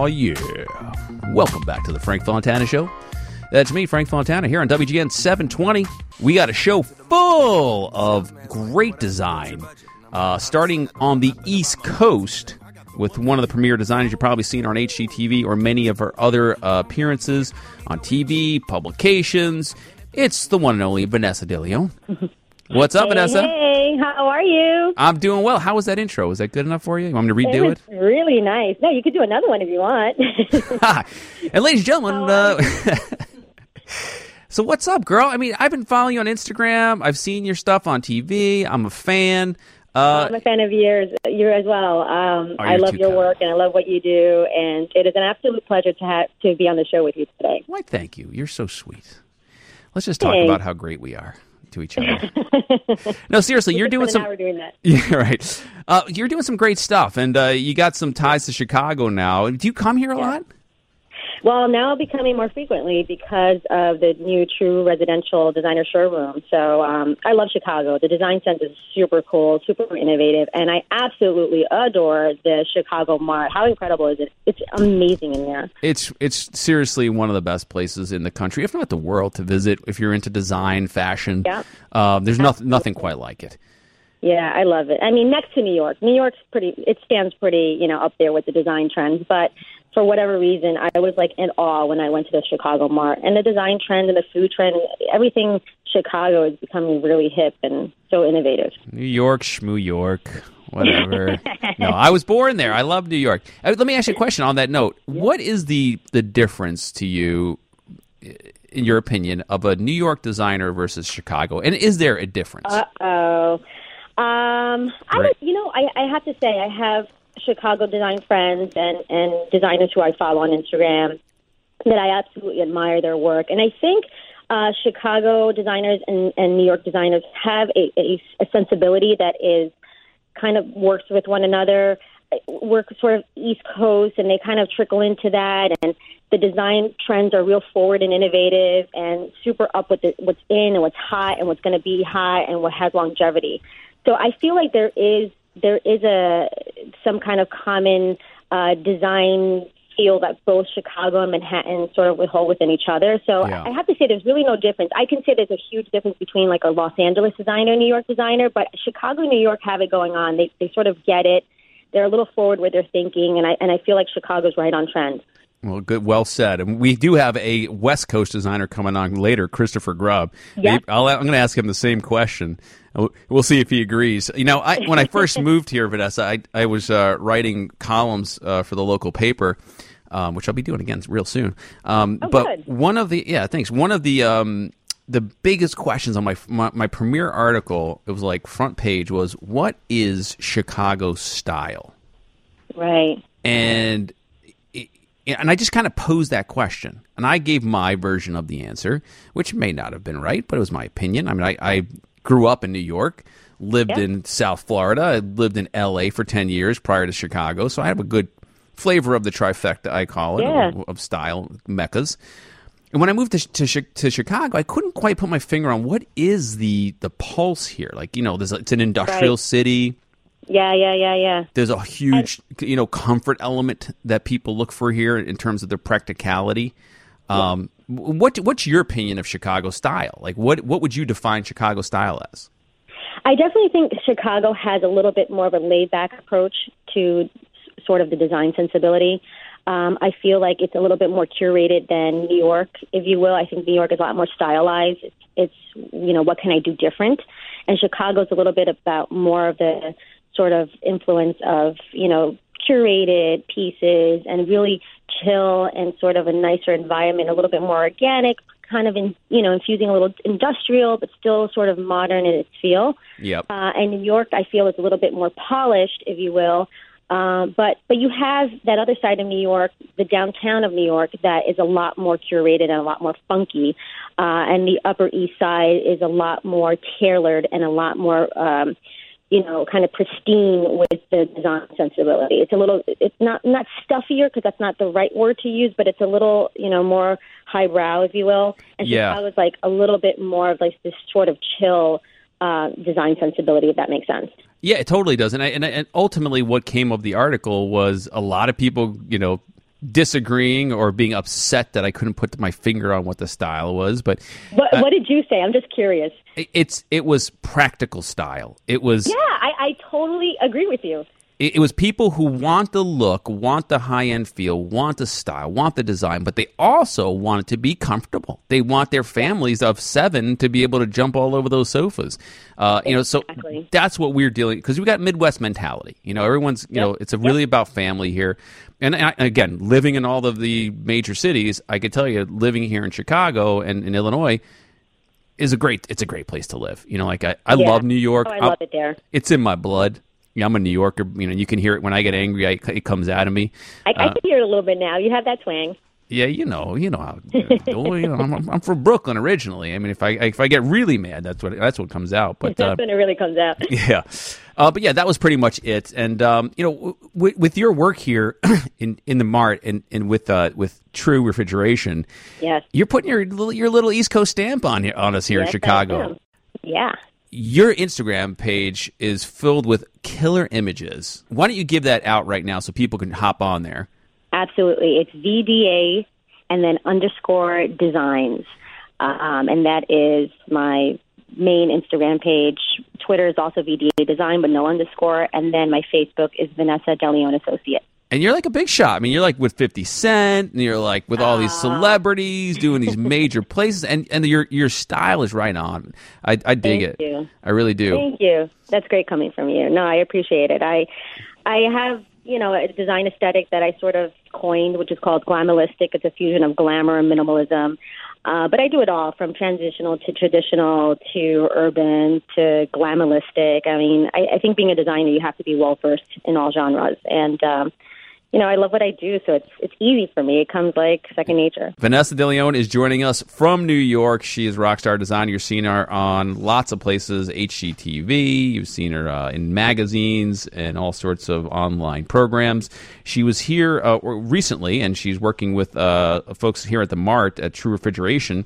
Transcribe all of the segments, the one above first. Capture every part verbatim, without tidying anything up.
Oh, yeah. Welcome back to the Frank Fontana Show. That's me, Frank Fontana, here on W G N seven twenty. We got a show full of great design, uh, starting on the East Coast with one of the premier designers you've probably seen on H G T V or many of her other uh, appearances on T V, publications. It's the one and only Vanessa DeLeon. What's up, hey, Vanessa? Hey, how are you? I'm doing well. How was that intro? Was that good enough for you? You want me to redo it? It was really nice. No, you could do another one if you want. And ladies and gentlemen, uh, so what's up, girl? I mean, I've been following you on Instagram. I've seen your stuff on T V. I'm a fan. Uh, I'm a fan of yours, you as well. Um, oh, I love your kind. work, and I love what you do, and it is an absolute pleasure to have to be on the show with you today. Why, thank you. You're so sweet. Let's just talk Thanks. about how great we are to each other. No, seriously, you're doing some. We're doing that. Yeah, right. Uh, you're doing some great stuff, and uh, you got some ties to Chicago now. Do you come here a yeah. lot? Well, now I'll be coming more frequently because of the new True Residential Designer Showroom. So um, I love Chicago. The design sense is super cool, super innovative, and I absolutely adore the Chicago Mart. How incredible is it? It's amazing in there. It's it's seriously one of the best places in the country, if not the world, to visit if you're into design, fashion. Yeah. Uh, there's nothing nothing quite like it. Yeah, I love it. I mean, next to New York. New York's pretty, it stands pretty, you know, up there with the design trends. But for whatever reason, I was like in awe when I went to the Chicago Mart. And the design trend and the food trend, everything Chicago is becoming really hip and so innovative. New York, Schmoo York, whatever. No, I was born there. I love New York. Uh, let me ask you a question on that note. Yeah. What is the, the difference to you, in your opinion, of a New York designer versus Chicago? And is there a difference? Uh-oh. Um, I would, you know, I, I have to say I have Chicago design friends and, and designers who I follow on Instagram that I absolutely admire their work. And I think uh, Chicago designers and, and New York designers have a, a, a sensibility that is kind of works with one another, work sort of East Coast, and they kind of trickle into that. And the design trends are real forward and innovative and super up with the, what's in and what's hot and what's going to be hot and what has longevity. So I feel like there is there is a some kind of common uh, design feel that both Chicago and Manhattan sort of hold within each other. So yeah. I have to say there's really no difference. I can say there's a huge difference between like a Los Angeles designer and New York designer, but Chicago and New York have it going on. They they sort of get it. They're a little forward with their thinking, and I and I feel like Chicago's right on trend. Well, good, well said. And we do have a West Coast designer coming on later, Christopher Grubb. Yep. I'll, I'm going to ask him the same question. We'll see if he agrees. You know, I, when I first moved here, Vanessa, I, I was uh, writing columns uh, for the local paper, um, which I'll be doing again real soon. Um, oh, but good. one of the yeah, thanks. One of the um, the biggest questions on my, my my premiere article, it was like front page, was what is Chicago style? Right. And And I just kind of posed that question, and I gave my version of the answer, which may not have been right, but it was my opinion. I mean, I, I grew up in New York, lived yeah. in South Florida, I lived in L A for ten years prior to Chicago, so I have a good flavor of the trifecta, I call it, yeah. of, of style, meccas. And when I moved to, to to Chicago, I couldn't quite put my finger on what is the, the pulse here. Like, you know, there's a, it's an industrial right. city. Yeah, yeah, yeah, yeah. There's a huge, you know, comfort element that people look for here in terms of their practicality. Um, yeah. What what's your opinion of Chicago style? Like, what what would you define Chicago style as? I definitely think Chicago has a little bit more of a laid-back approach to sort of the design sensibility. Um, I feel like it's a little bit more curated than New York, if you will. I think New York is a lot more stylized. It's, it's you know, what can I do different? And Chicago's a little bit about more of the sort of influence of, you know, curated pieces and really chill and sort of a nicer environment, a little bit more organic, kind of, in, you know, infusing a little industrial, but still sort of modern in its feel. Yep. Uh, and New York, I feel, is a little bit more polished, if you will. Um, but but you have that other side of New York, the downtown of New York, that is a lot more curated and a lot more funky. Uh, and the Upper East Side is a lot more tailored and a lot more um you know, kind of pristine with the design sensibility. It's a little, it's not, not stuffier because that's not the right word to use, but it's a little, you know, more highbrow, if you will. And yeah. Chicago's like a little bit more of like this sort of chill uh, design sensibility, if that makes sense. Yeah, it totally does. And, I, and, I, and ultimately what came of the article was a lot of people, you know, disagreeing or being upset that I couldn't put my finger on what the style was. But What, uh, what did you say? I'm just curious. it- it's it was practical style. It was Yeah, I, I totally agree with you. it, it was people who want the look, want the high end feel, want the style, want the design, but they also want it to be comfortable. They want their families of seven to be able to jump all over those sofas. Uh, you know, so Exactly. that's what we're dealing because we got Midwest mentality. You know, everyone's you Yep. know it's a really about family here. And I, again, living in all of the major cities, I could tell you, living here in Chicago and in Illinois is a great. It's a great place to live. You know, like I, I Yeah. love New York. Oh, I I'm- love it there. It's in my blood. Yeah, I'm a New Yorker. You know, you can hear it when I get angry. I, it comes out of me. I, I Uh, can hear it a little bit now. You have that twang. yeah, you know, you know how. you know, I'm, I'm from Brooklyn originally. I mean, if I if I get really mad, that's what that's what comes out. But uh, That's when it really comes out. yeah, uh, but yeah, that was pretty much it. And um, you know, w- w- with your work here in in the Mart and and with uh, with True Refrigeration, Yes. you're putting your little, your little East Coast stamp on here, on us here Yes, in I Chicago. am. Yeah. Your Instagram page is filled with killer images. Why don't you give that out right now so people can hop on there? Absolutely. It's V D A and then underscore designs. Um, and that is my main Instagram page. Twitter is also V D A design, but no underscore. And then my Facebook is Vanessa DeLeon Associate. And you're like a big shot. I mean, you're like with fifty Cent, and you're like with all these celebrities doing these major places, and, and your your style is right on. I, I dig Thank it. you. I really do. Thank you. That's great coming from you. No, I appreciate it. I, I have, you know, a design aesthetic that I sort of coined, which is called glamalistic. It's a fusion of glamour and minimalism. Uh, but I do it all, from transitional to traditional to urban to glamalistic. I mean, I, I think being a designer, you have to be well versed in all genres. And, um, you know, I love what I do, so it's it's easy for me. It comes like second nature. Vanessa DeLeon is joining us from New York. She is Rockstar Designer. You've seen her on lots of places, H G T V. You've seen her uh, in magazines and all sorts of online programs. She was here uh, recently, and she's working with uh, folks here at the Mart at True Refrigeration.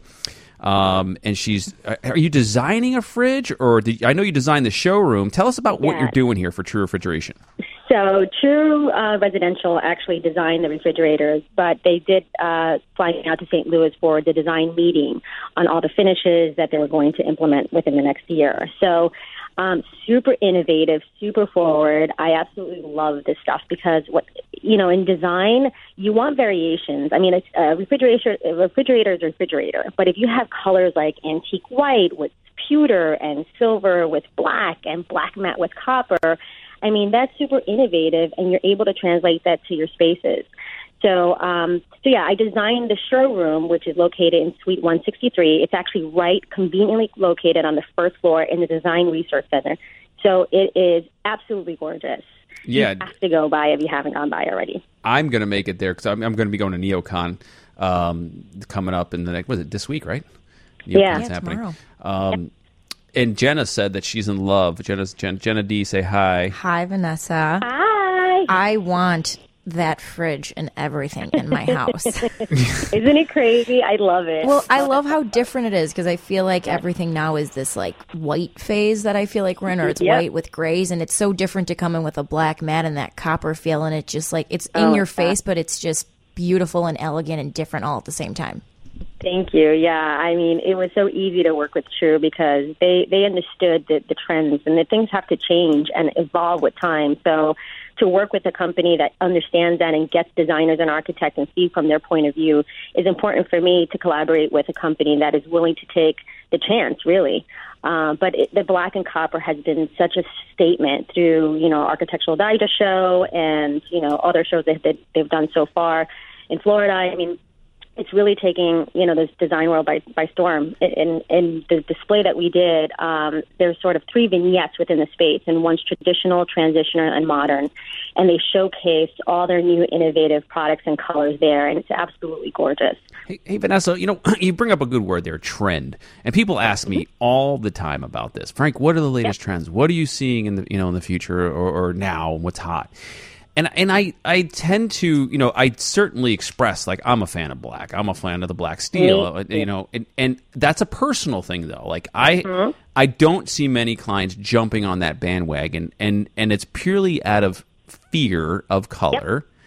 Um, and she's, are you designing a fridge, or did, I know you designed the showroom. Tell us about what Yeah. you're doing here for True Refrigeration. So True uh, Residential actually designed the refrigerators, but they did uh, fly out to Saint Louis for the design meeting on all the finishes that they were going to implement within the next year. So um, super innovative, super forward. I absolutely love this stuff because, what you know, in design, you want variations. I mean, it's, uh, refrigerator, refrigerator is a refrigerator, but if you have colors like antique white with pewter and silver with black and black matte with copper, I mean, that's super innovative, and you're able to translate that to your spaces. So, um, so yeah, I designed the showroom, which is located in Suite one sixty-three. It's actually right, conveniently located on the first floor in the Design Research Center. So it is absolutely gorgeous. Yeah. You have to go by if you haven't gone by already. I'm going to make it there because I'm, I'm going to be going to NeoCon um, coming up in the next, was it this week, right? NeoCon's Yeah. Yeah, happening. tomorrow. Um, and Jenna said that she's in love. Jenna's, Jen, Jenna D, say hi. Hi, Vanessa. Hi. I want that fridge and everything in my house. Isn't it crazy? I love it. Well, I love how different it is because I feel like everything now is this like white phase that I feel like we're in, or it's Yep. white with grays, and it's so different to come in with a black matte and that copper feel, and it just like it's in Oh, your it's face, but it's just beautiful and elegant and different all at the same time. Thank you. Yeah, I mean, it was so easy to work with True because they, they understood the, the trends and that things have to change and evolve with time. So to work with a company that understands that and gets designers and architects and see from their point of view is important for me to collaborate with a company that is willing to take the chance, really. Uh, but it, the black and copper has been such a statement through, you know, Architectural Digest show and, you know, other shows that that they've done so far in Florida. I mean, it's really taking, you know, this design world by, by storm. In, in the display that we did, um, there's sort of three vignettes within the space, and one's traditional, transitional, and modern. And they showcased all their new innovative products and colors there, and it's absolutely gorgeous. Hey, hey, Vanessa, you know, you bring up a good word there, trend. And people ask me all the time about this. Frank, what are the latest trends? What are you seeing in the, you know, in the future or, or now? What's hot? And and I, I tend to, you know, I certainly express, like, I'm a fan of black. I'm a fan of the black steel, Me you know, and, and that's a personal thing, though. Like, I Mm-hmm. I don't see many clients jumping on that bandwagon, and, and it's purely out of fear of color.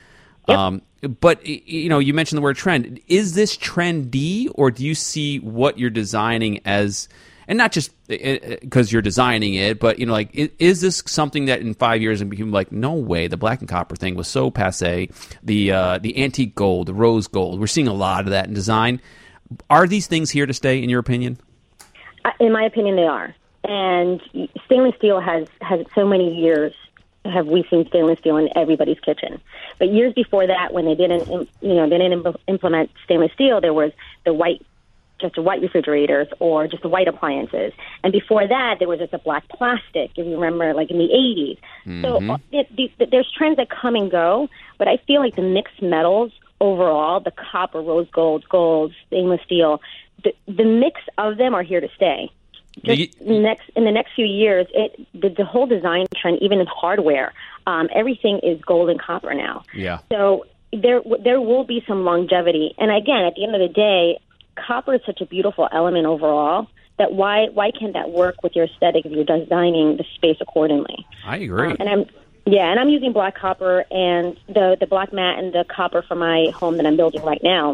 Yep. Um, but, you know, you mentioned the word trend. Is this trendy, or do you see what you're designing as, and not just because you're designing it, but, you know, like, is this something that in five years and become like, no way, the black and copper thing was so passé, the uh, the antique gold, the rose gold, we're seeing a lot of that in design. Are these things here to stay, in your opinion? In my opinion, they are. And stainless steel has, has so many years have we seen stainless steel in everybody's kitchen. But years before that, when they didn't, you know, they didn't implement stainless steel, there was the white, just white refrigerators or just the white appliances. And before that, there was just a black plastic, if you remember, like in the eighties. Mm-hmm. So it, the, there's trends that come and go, but I feel like the mixed metals overall, the copper, rose gold, gold, stainless steel, the, the mix of them are here to stay. Just next in the next few years, it the, the whole design trend, even in hardware, um, everything is gold and copper now. Yeah. So there there will be some longevity. And again, at the end of the day, copper is such a beautiful element overall that why why can't that work with your aesthetic if you're designing the space accordingly? I agree. Um, and I'm yeah, and I'm using black copper and the the black matte and the copper for my home that I'm building right now,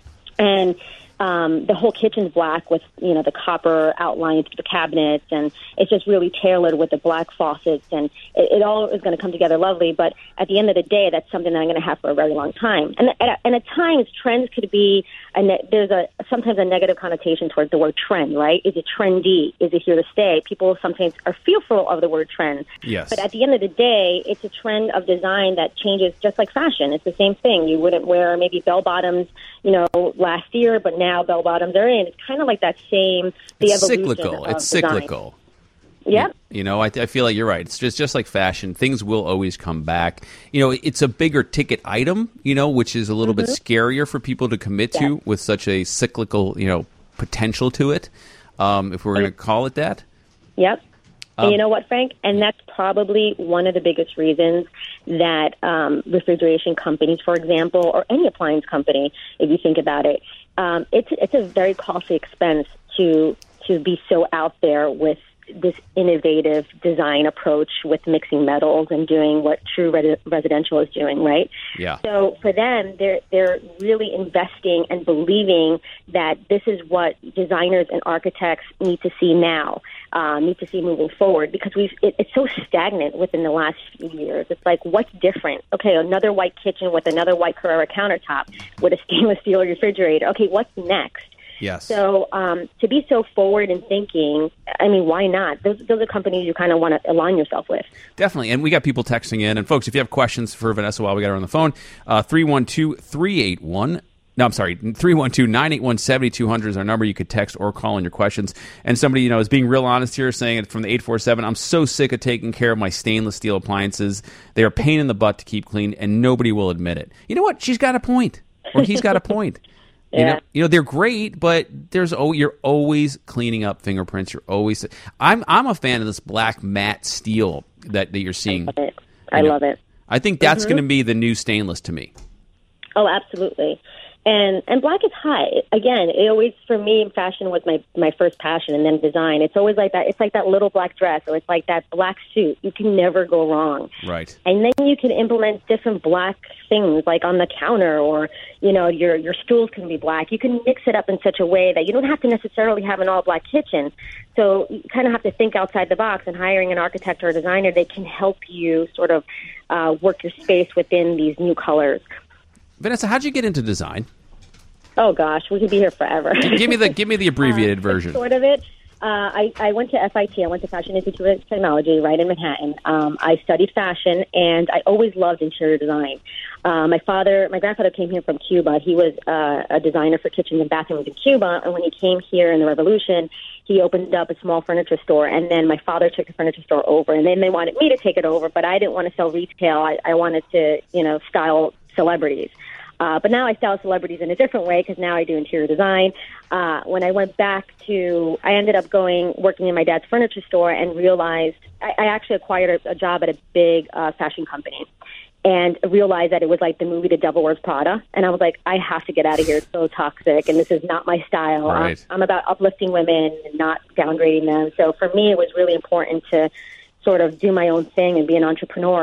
and. Um, the whole kitchen's black with, you know, the copper outline through the cabinets, and it's just really tailored with the black faucets, and it, it all is going to come together lovely. But at the end of the day, that's something that I'm going to have for a very long time. And at, and at times, trends could be a ne- there's a sometimes a negative connotation towards the word trend, right? Is it trendy? Is it here to stay? People sometimes are fearful of the word trend. Yes. But at the end of the day, it's a trend of design that changes, just like fashion. It's the same thing. You wouldn't wear maybe bell bottoms, you know, last year, but now bell bottoms are in. It's kind of like that same the it's evolution cyclical. Of it's design. cyclical. Yep. You, you know, I, I feel like you're right. It's just just like fashion. Things will always come back. You know, it's a bigger ticket item, you know, which is a little mm-hmm. bit scarier for people to commit to yeah. with such a cyclical, you know, potential to it, um, if we're going to call it that. Yep. Um, and you know what, Frank? And that's probably one of the biggest reasons that um, refrigeration companies, for example, or any appliance company, if you think about it, um, it's it's a very costly expense to to be so out there with this innovative design approach with mixing metals and doing what true res- residential is doing, right? Yeah. So for them, they're they're really investing and believing that this is what designers and architects need to see now, uh, need to see moving forward, because we've it, it's so stagnant within the last few years. It's like, what's different? Okay, another white kitchen with another white Carrera countertop with a stainless steel refrigerator. Okay, what's next? Yes. So um, to be so forward in thinking, I mean, why not? Those, those are companies you kind of want to align yourself with. Definitely. And we got people texting in. And, folks, if you have questions for Vanessa while we got her on the phone, uh, three one two, three eight one No, I'm sorry, three one two, nine eight one, seven two zero zero is our number. You could text or call in your questions. And somebody, you know, is being real honest here, saying it from the eight four seven, I'm so sick of taking care of my stainless steel appliances. They are a pain in the butt to keep clean, and nobody will admit it. You know what? She's got a point. Or he's got a point. You Yeah. know, you know they're great, but there's oh, you're always cleaning up fingerprints. You're always. I'm I'm a fan of this black matte steel that, that you're seeing. I love it. I You know, love it. I think that's Mm-hmm. going to be the new stainless to me. Oh, absolutely. And and black is high. Again, it always, for me, fashion was my, my first passion, and then design. It's always like that. It's like that little black dress, or it's like that black suit. You can never go wrong. Right. And then you can implement different black things, like on the counter, or, you know, your, your stools can be black. You can mix it up in such a way that you don't have to necessarily have an all-black kitchen. So you kind of have to think outside the box, and hiring an architect or a designer, they can help you sort of uh, work your space within these new colors. Vanessa, how'd you get into design? Oh gosh, we could be here forever. Give me the give me the abbreviated uh, version. Sort of it. Uh, I, I went to F I T. I went to Fashion Institute of Technology right in Manhattan. Um, I studied fashion, and I always loved interior design. Uh, my father, my grandfather came here from Cuba. He was uh, a designer for kitchens and bathrooms in Cuba, and when he came here in the Revolution, he opened up a small furniture store, and then my father took the furniture store over, and then they wanted me to take it over, but I didn't want to sell retail. I, I wanted to, you know, style celebrities. Uh, but now I style celebrities in a different way, because now I do interior design. Uh, when I went back to, I ended up going, working in my dad's furniture store, and realized, I, I actually acquired a, a job at a big uh, fashion company, and realized that it was like the movie The Devil Wears Prada. And I was like, I have to get out of here. It's so toxic, and this is not my style. Right. I'm, I'm about uplifting women and not downgrading them. So for me, it was really important to sort of do my own thing and be an entrepreneur.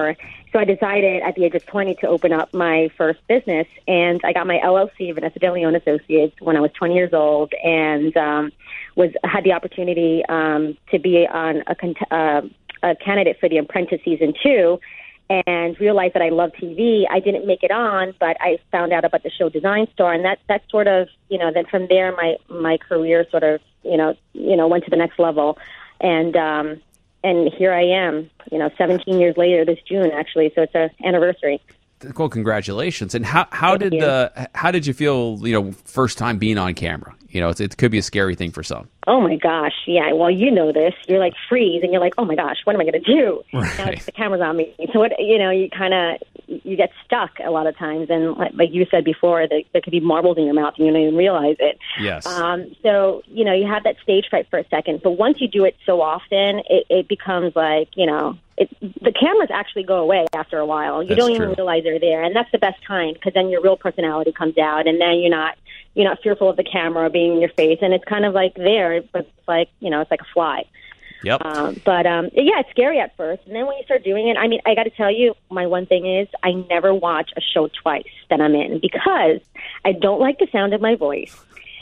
So I decided at the age of twenty to open up my first business, and I got my L L C, Vanessa De Leon Associates, when I was twenty years old, and um, was had the opportunity um, to be on a, con- uh, a candidate for The Apprentice season two, and realized that I love T V. I didn't make it on, but I found out about the show Design Store, and that that sort of, you know, then from there my my career sort of, you know, you know, went to the next level, and. Um, And here I am, you know, seventeen years later this June, actually. So it's an anniversary. Well, congratulations! And how how Thank did you. uh, how did you feel? You know, first time being on camera. You know, it's, it could be a scary thing for some. Oh my gosh, yeah. Well, you know this. You're like freeze, and you're like, oh my gosh, what am I going to do? Right. Now the camera's on me. So what? You know, you kind of you get stuck a lot of times, and like, like you said before, the, there could be marbles in your mouth, and you don't even realize it. Yes. Um, so you know, you have that stage fright for a second, but once you do it so often, it, it becomes like, you know. It, the cameras actually go away after a while. You That's don't even true. realize they're there, and that's the best time because then your real personality comes out, and then you're not you're not fearful of the camera being in your face, and it's kind of like there, but it's like, you know, it's like a fly. Yep. Um, but um, yeah, it's scary at first, and then when you start doing it, I mean, I got to tell you, my one thing is I never watch a show twice that I'm in because I don't like the sound of my voice.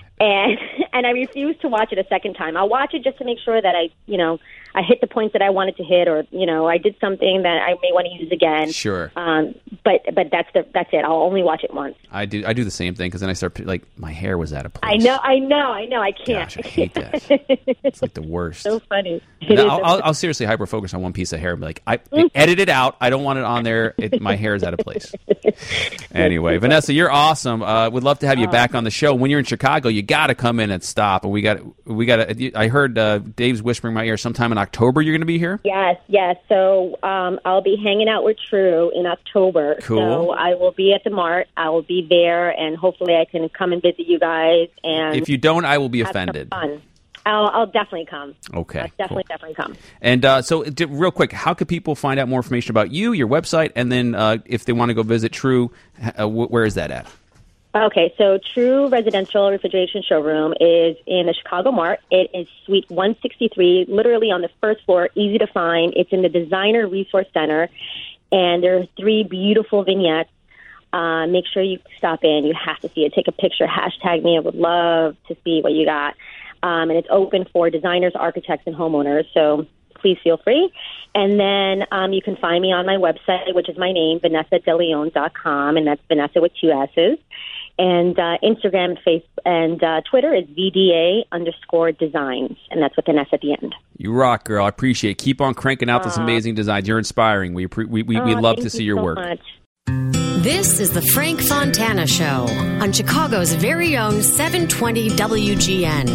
And and I refuse to watch it a second time. I'll watch it just to make sure that I, you know, I hit the points that I wanted to hit, or you know, I did something that I may want to use again. Sure. Um, but but that's the that's it. I'll only watch it once. I do I do the same thing because then I start like my hair was out of place. I know, I know, I know. I can't. Gosh, I hate that. It's like the worst. So funny. No, It is I'll, so I'll, I'll seriously hyper focus on one piece of hair and be like, I edit it out. I don't want it on there. It, my hair is out of place. Anyway, Vanessa, you're awesome. Uh, we'd love to have you back on the show. When you're in Chicago, you got to come in and stop. And we got we got. I heard uh, Dave's whispering in my ear. Sometime in October, you're going to be here. Yes, yes. So um, I'll be hanging out with True in October. Cool. So I will be at the Mart. I will be there, and hopefully I can come and visit you guys. And If you don't, I will be have some offended. fun. I'll, I'll definitely come. Okay, I'll definitely, cool. definitely come. And uh, so, d- real quick, how could people find out more information about you, your website, and then uh, if they want to go visit True, uh, wh- where is that at? Okay, so True Residential Refrigeration Showroom is in the Chicago Mart. It is Suite one sixty-three, literally on the first floor, easy to find. It's in the Designer Resource Center, and there are three beautiful vignettes. Uh, make sure you stop in. You have to see it. Take a picture. Hashtag me. I would love to see what you got. Um, and it's open for designers, architects, and homeowners, so please feel free. And then um, you can find me on my website, which is my name, vanessa de leon dot com, and that's Vanessa with two S's. And uh, Instagram and Facebook and uh, Twitter is V D A underscore designs, and that's with an S at the end. You rock, girl. I appreciate it. Keep on cranking out this amazing designs. You're inspiring. We pre- we, we, we Oh, love thank to see you your so work. much. This is the Frank Fontana Show on Chicago's very own seven twenty W G N.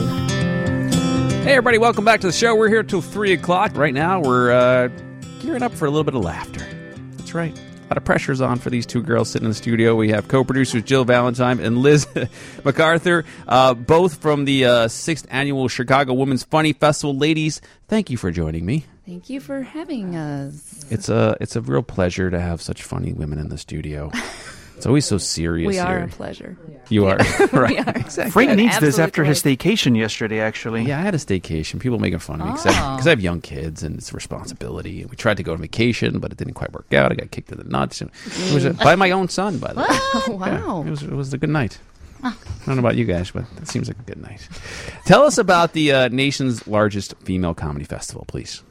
Hey, everybody, welcome back to the show. We're here till three o'clock. Right now, we're uh, gearing up for a little bit of laughter. That's right. A lot of pressure's on for these two girls sitting in the studio. We have co-producers Jill Valentine and Liz MacArthur, uh, both from the uh, sixth Annual Chicago Women's Funny Festival. Ladies, thank you for joining me. Thank you for having us. It's a, it's a real pleasure to have such funny women in the studio. It's always so serious We are here. a pleasure. You are. Right. We are. Exactly. Frank Good. needs this Absolute after his choice. staycation yesterday, actually. Yeah, I had a staycation. People making fun of me because Oh. I have young kids and it's a responsibility. And we tried to go on vacation, but it didn't quite work out. I got kicked in the nuts. It was a, by my own son, by the way. Oh, wow. Yeah, it was it was a good night. I don't know about you guys, but it seems like a good night. Tell us about the uh, nation's largest female comedy festival, please.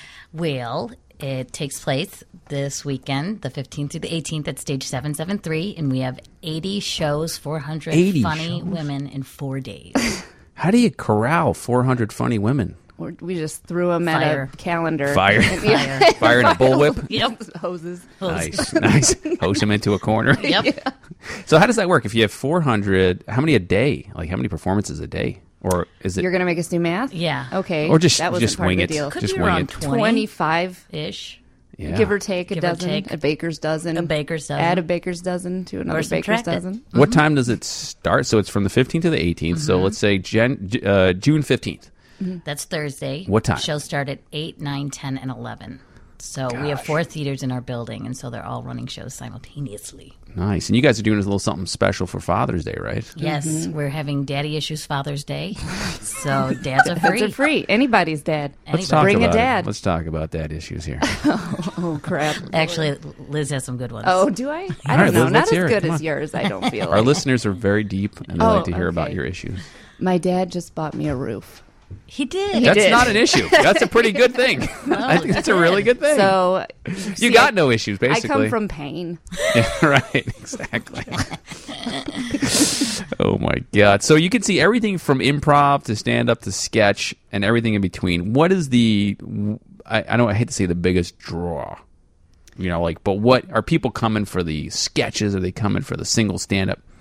Well, it takes place this weekend, the fifteenth through the eighteenth at Stage seven seventy-three, and we have eighty shows, four hundred eighty funny shows? women in four days. How do you corral four hundred funny women? We're, we just threw them Fire. at a calendar. Fire. Fire. Fire in a bullwhip? Yep. Hoses. Nice, nice. Hose them into a corner. Yep. So how does that work? If you have four hundred, how many a day? Like how many performances a day? Or is it... You're going to make us do math? Yeah. Okay. Or just- that wasn't just part wing of it. the deal. Could Just be wing around it. twenty twenty-five-ish, yeah. give or take a Give or dozen. take. A baker's dozen. A baker's dozen. Add a baker's dozen to another baker's subtract it. dozen. What time does it start? So it's from the fifteenth to the eighteenth. So let's say Jan, uh, June fifteenth. That's Thursday. What time? Shows start at eight, nine, ten, and eleven. So we have four theaters in our building, and so they're all running shows simultaneously. Nice. And you guys are doing a little something special for Father's Day, right? Yes, Mm-hmm. we're having Daddy Issues Father's Day. So dads are Dads free. are free. Anybody's dad. Let's talk Bring about a dad. It. Let's talk about dad issues here. Oh, crap. Actually, Liz has some good ones. Oh, do I? I All don't right, know. Liz, Not let's as hear it. good Come as on. yours, I don't feel Our like. listeners are very deep, and they Oh, like to hear about okay. your issues. My dad just bought me a roof. He did. That's did. not an issue. That's a pretty good thing. I think that's a really good thing. So you see, got I- no issues, I basically. come from pain. Yeah, right, exactly. Oh my God! So you can see everything from improv to stand up to sketch and everything in between. What is the? I, I don't. I hate to say the biggest draw. You know, like, but what are people coming for the sketches? Are they coming for the single stand up?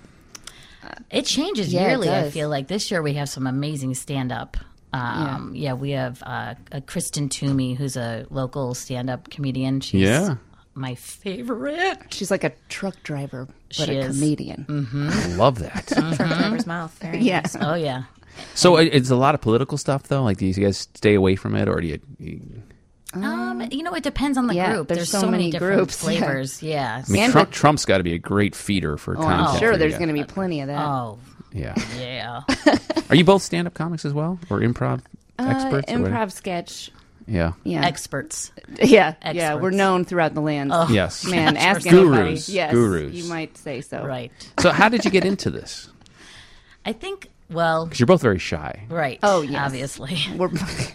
It changes Yeah, it yearly, I does. feel like. This year we have some amazing stand-up. Um, yeah. we have uh, a Kristen Toomey, who's a local stand-up comedian. She's Yeah. my favorite. She's like a truck driver, but She a is. comedian. I love that. Truck driver's mouth. Very Yeah. nice. Oh, yeah. So it- it's a lot of political stuff, though. Like, do you guys stay away from it, or do you? you Um, you know, it depends on the yeah, group. there's There's, so so, many many different groups. flavors. Yeah. I mean, And Trump, the- Trump's got to be a great feeder for Oh, content. I'm sure for there's you going to guys. be plenty of that. Oh, Yeah. yeah. Are you both stand-up comics as well, or improv Uh, experts? or what? improv sketch. Yeah. Yeah. Experts. yeah. Yeah. Experts. We're known throughout the land. Yes. Man, ask Gurus. anybody. Yes. Gurus. You might say so. Right. So how did you get into this? I think, well, Because you're both very shy. right. Oh, yes. Obviously. We're,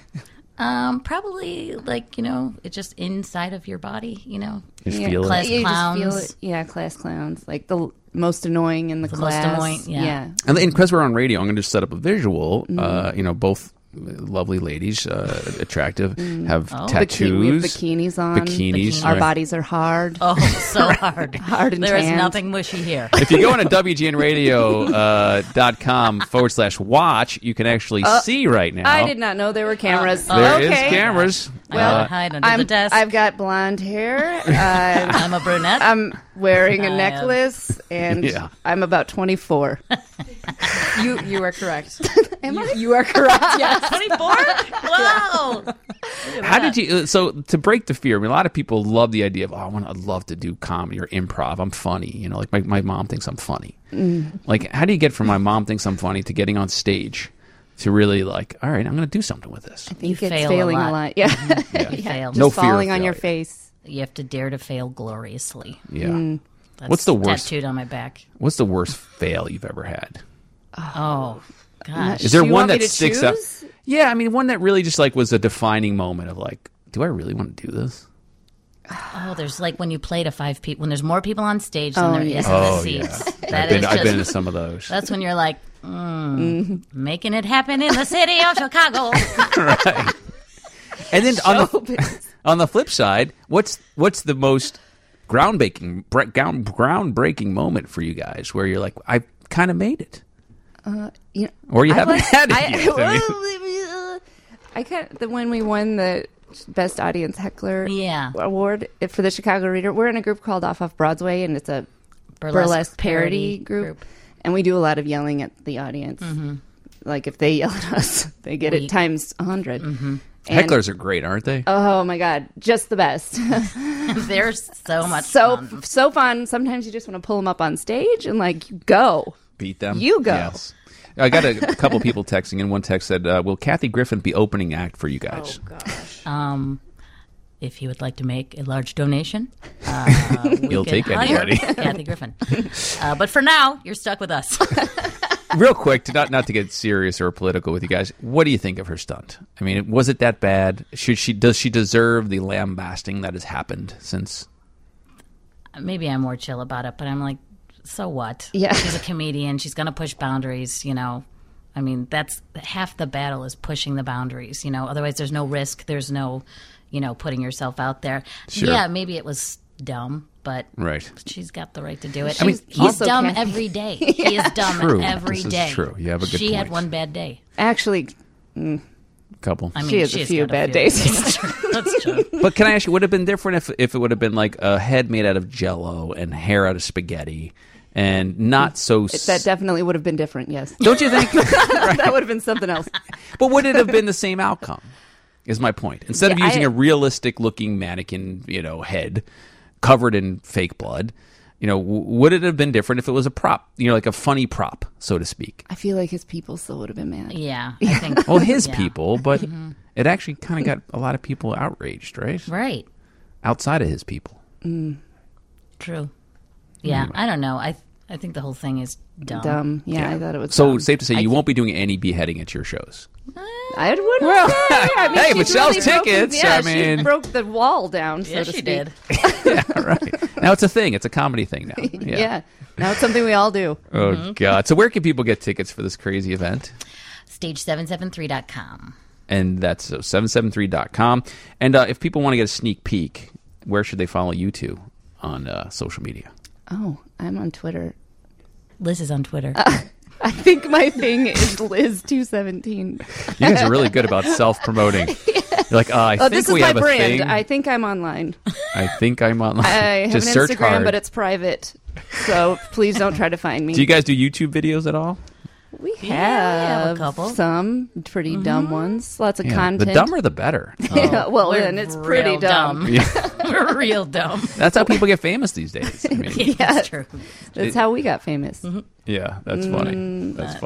Um, probably like, you know, it's just inside of your body, you know. You just yeah, feel class it. you just feel clowns. it. Yeah, class clowns. Like the l- most annoying in the, The most class. annoying, yeah. And because we're on radio, I'm going to just set up a visual. Mm-hmm. Uh, you know, both lovely ladies, uh, attractive, have Oh. Biki- tattoos. we have bikinis on. Bikinis, Our right. bodies are hard. Oh, so hard. Hard and There is tanned. nothing mushy here. If you go on to W G N radio uh, dot com forward slash watch, you can actually see right now. I did not know there were cameras. There is okay. cameras. Well, Uh, hide under I'm, the desk. I've got blonde hair. Uh, I'm a brunette. I'm wearing a I am- necklace, and Yeah. I'm about twenty-four. You you are correct. Am you, I? you are correct. Yes. twenty-four? Wow. How did you? uh, So to break the fear, I mean, a lot of people love the idea of, oh, I want, I'd love to do comedy or improv. I'm funny, you know. Like my, my mom thinks I'm funny. Mm. Like, how do you get from my mom thinks I'm funny to getting on stage to really like, all right, I'm going to do something with this? I think You it's fail a failing a lot. lot. Yeah, You fail. just No fear of falling on your failure. face. You have to dare to fail gloriously. Yeah. Mm. That's What's the worst- tattooed on my back? What's the worst fail you've ever had? Oh, gosh. Is there Do you one want me that to sticks out? choose? Yeah, I mean, one that really just like was a defining moment of like, do I really want to do this? Oh, there's like when you play to five people, when there's more people on stage than Oh, there yeah. is in the seats. I've That been, is I've been to just, some of those. that's when you're like, mm, making it happen in the city of Chicago. Right. And then on the on the flip side, what's what's the most groundbreaking bre- ground, groundbreaking moment for you guys where you're like, I kind of made it, You know, or you I haven't like- had it I, yet? I mean. I kind of, when we won the Best Audience Heckler Yeah. Award for the Chicago Reader, we're in a group called Off Off Broadway, and it's a Burlesque, burlesque parody, group. And we do a lot of yelling at the audience. Like if they yell at us, they get We- it times a hundred. And- Hecklers are great, aren't they? Oh my god, just the best. They're so much so fun. so fun. Sometimes you just want to pull them up on stage and like go. Beat them. You go. Yes. I got a couple people texting, and one text said, uh, "Will Kathy Griffin be opening act for you guys?" Um, if you would like to make a large donation, uh, we You'll can take hire anybody. Kathy Griffin. Uh, but for now, you're stuck with us. Real quick, to not not to get serious or political with you guys, what do you think of her stunt? I mean, was it that bad? Should she does she deserve the lambasting that has happened since? Maybe I'm more chill about it, but I'm like, so what? Yeah. She's a comedian. She's going to push boundaries, you know. I mean, that's half the battle is pushing the boundaries, you know. Otherwise, there's no risk. There's no, you know, putting yourself out there. Sure. Yeah, maybe it was dumb, but Right. she's got the right to do it. I mean, he's also dumb Kathy- every day. He is dumb True. every This is day. true. You have a good She had point. one bad day. Actually, Couple. I mean, She has a she's few got bad few. days. That's true. That's true. But can I ask you, would it have been different if if it would have been like a head made out of Jell-O and hair out of spaghetti, and not so? s- that definitely would have been different. Yes, don't you think? that would have been something else. But would it have been the same outcome? Is my point. Instead of Yeah, using I- a realistic looking mannequin, you know, head covered in fake blood, you know, w- would it have been different if it was a prop? You know, like a funny prop, so to speak. I feel like his people still would have been mad. Yeah, I think. Well, his yeah. people, but it actually kind of got a lot of people outraged, right? Right. Outside of his people. True. Yeah, I don't know. I I think the whole thing is dumb. Dumb. Yeah, I thought it was So dumb. safe to say I you can't- won't be doing any beheading at your shows. I wouldn't say. I mean, hey, she's but sells really broken- tickets, Yeah, I mean- she broke the wall down, so Yeah, to she speak. did. Yeah, right. Now it's a thing. It's a comedy thing now. Yeah. Yeah. Now it's something we all do. Oh, God. So where can people get tickets for this crazy event? stage seven seven three dot com. And that's uh, seven seven three dot com. And uh, if people want to get a sneak peek, where should they follow you two on uh, social media? Oh, I'm on Twitter. Liz is on Twitter. I think my thing is Liz two seventeen. You guys are really good about self-promoting. You're like, uh, I Oh, think this is we my have a brand. thing. I think I'm online. I think I'm online. I have Just an search Instagram, hard. but it's private. So please don't try to find me. Do you guys do YouTube videos at all? we have, we have a couple. some pretty dumb ones. Lots of Yeah. content. The dumber the better. Yeah, well, We're and it's pretty real dumb. Yeah. We're real dumb. That's how people get famous these days. I mean, Yeah, That's true. that's how we got famous. yeah, that's funny. Mm. That's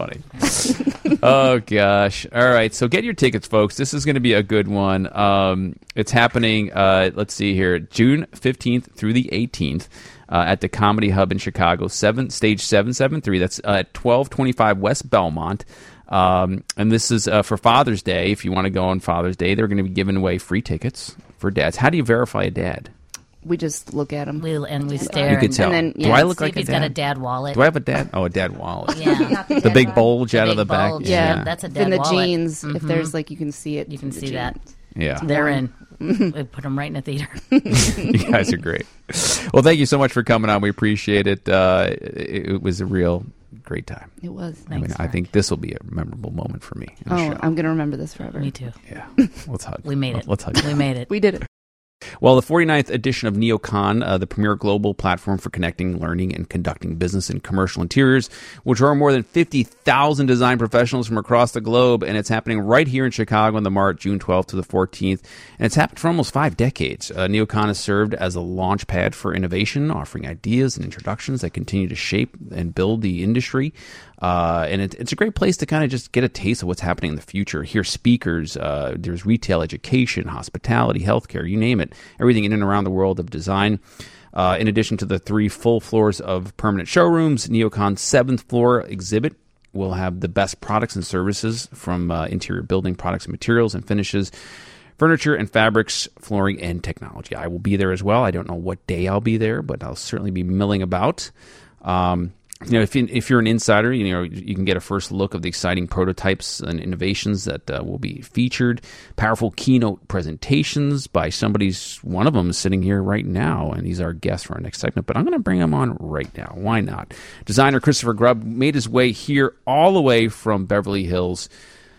funny. Oh, gosh. All right. So get your tickets, folks. This is going to be a good one. Um, it's happening, uh, let's see here, June fifteenth through the eighteenth. Uh, at the Comedy Hub in Chicago, seven stage seven seven three. That's uh, at twelve twenty-five West Belmont. Um, and this is uh, for Father's Day. If you want to go on Father's Day, they're going to be giving away free tickets for dads. How do you verify a dad? We just look at them. We and we stare. You can and tell. then, Do yeah, I look see like if a he's dad? got a dad wallet. Do I have a dad? Oh, a dad wallet. Yeah. The big bulge out of big the back. bulge. Yeah, that's a dad in the wallet. jeans. If there's like, you can see it. You can in the see that. jeans. Yeah. They're in. We put them right in the theater. You guys are great. Well, thank you so much for coming on. We appreciate it. Uh, it, it was a real great time. It was. I mean, I think this will be a memorable moment for me in the Oh, show. I'm gonna remember this forever. Me too. Yeah. Let's hug. We made it. Let's hug. We made it. We did it. Well, the forty-ninth edition of NeoCon, uh, the premier global platform for connecting, learning, and conducting business in commercial interiors, will draw more than fifty thousand design professionals from across the globe, and it's happening right here in Chicago in the Mart, June twelfth to the fourteenth, and it's happened for almost five decades. Uh, NeoCon has served as a launch pad for innovation, offering ideas and introductions that continue to shape and build the industry. Uh, and it, it's a great place to kind of just get a taste of what's happening in the future. Hear speakers, uh, there's retail, education, hospitality, healthcare, you name it, everything in and around the world of design. Uh, in addition to the three full floors of permanent showrooms, NeoCon's seventh floor exhibit will have the best products and services from uh, interior building products and materials and finishes, furniture and fabrics, flooring, and technology. I will be there as well. I don't know what day I'll be there, but I'll certainly be milling about. Um, You know, if you, if you're an insider, you know you can get a first look of the exciting prototypes and innovations that uh, will be featured. Powerful keynote presentations by somebody's. One of them is sitting here right now, and he's our guest for our next segment. But I'm going to bring him on right now. Why not? Designer Christopher Grubb made his way here all the way from Beverly Hills.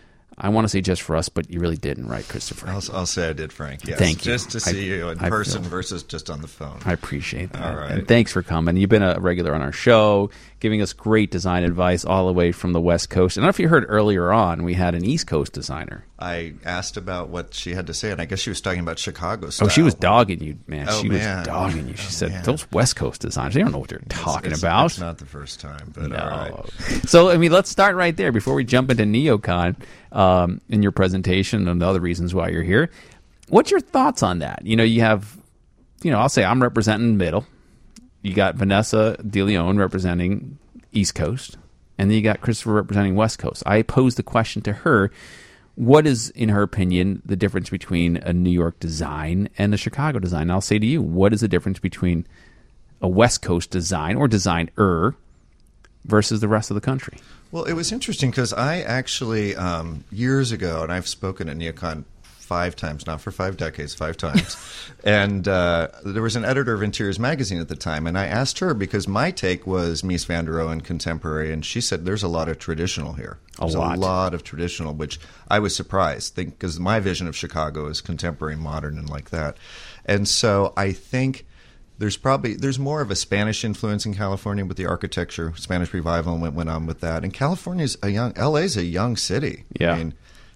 I want to say just for us, but you really didn't, right, Christopher? I'll, I'll say I did, Frank. Yes. Thank you. Just to see I- you in I person feel- versus just on the phone. I appreciate that. All right. And thanks for coming. You've been a regular on our show, giving us great design advice all the way from the West Coast. And I don't know if you heard earlier on, we had an East Coast designer. I asked about what she had to say, and I guess she was talking about Chicago style. Oh, she was dogging you, man. Oh, she man. was dogging you. She Oh, said, man. those West Coast designers, they don't know what they're It's- talking it's, about. It's not the first time, but No. all right. So, I mean, let's start right there before we jump into NeoCon um, in your presentation and the other reasons why you're here. What's your thoughts on that? You know, you have, you know, I'll say I'm representing middle. You got Vanessa DeLeon representing East Coast, and then you got Christopher representing West Coast. I posed the question to her, what is, in her opinion, the difference between a New York design and a Chicago design? And I'll say to you, what is the difference between a West Coast design or designer versus the rest of the country? Well, it was interesting because I actually, um, years ago, and I've spoken at NeoCon five times, not for five decades, five times. and uh, there was an editor of Interiors Magazine at the time, and I asked her because my take was Mies van der Rohe and contemporary, and she said there's a lot of traditional here. A There's lot. a lot of traditional, which I was surprised, think because my vision of Chicago is contemporary, modern, and like that. And so I think there's probably there's more of a Spanish influence in California with the architecture. Spanish revival went, went on with that. And California's a young, L A's a young city. Yeah. I mean,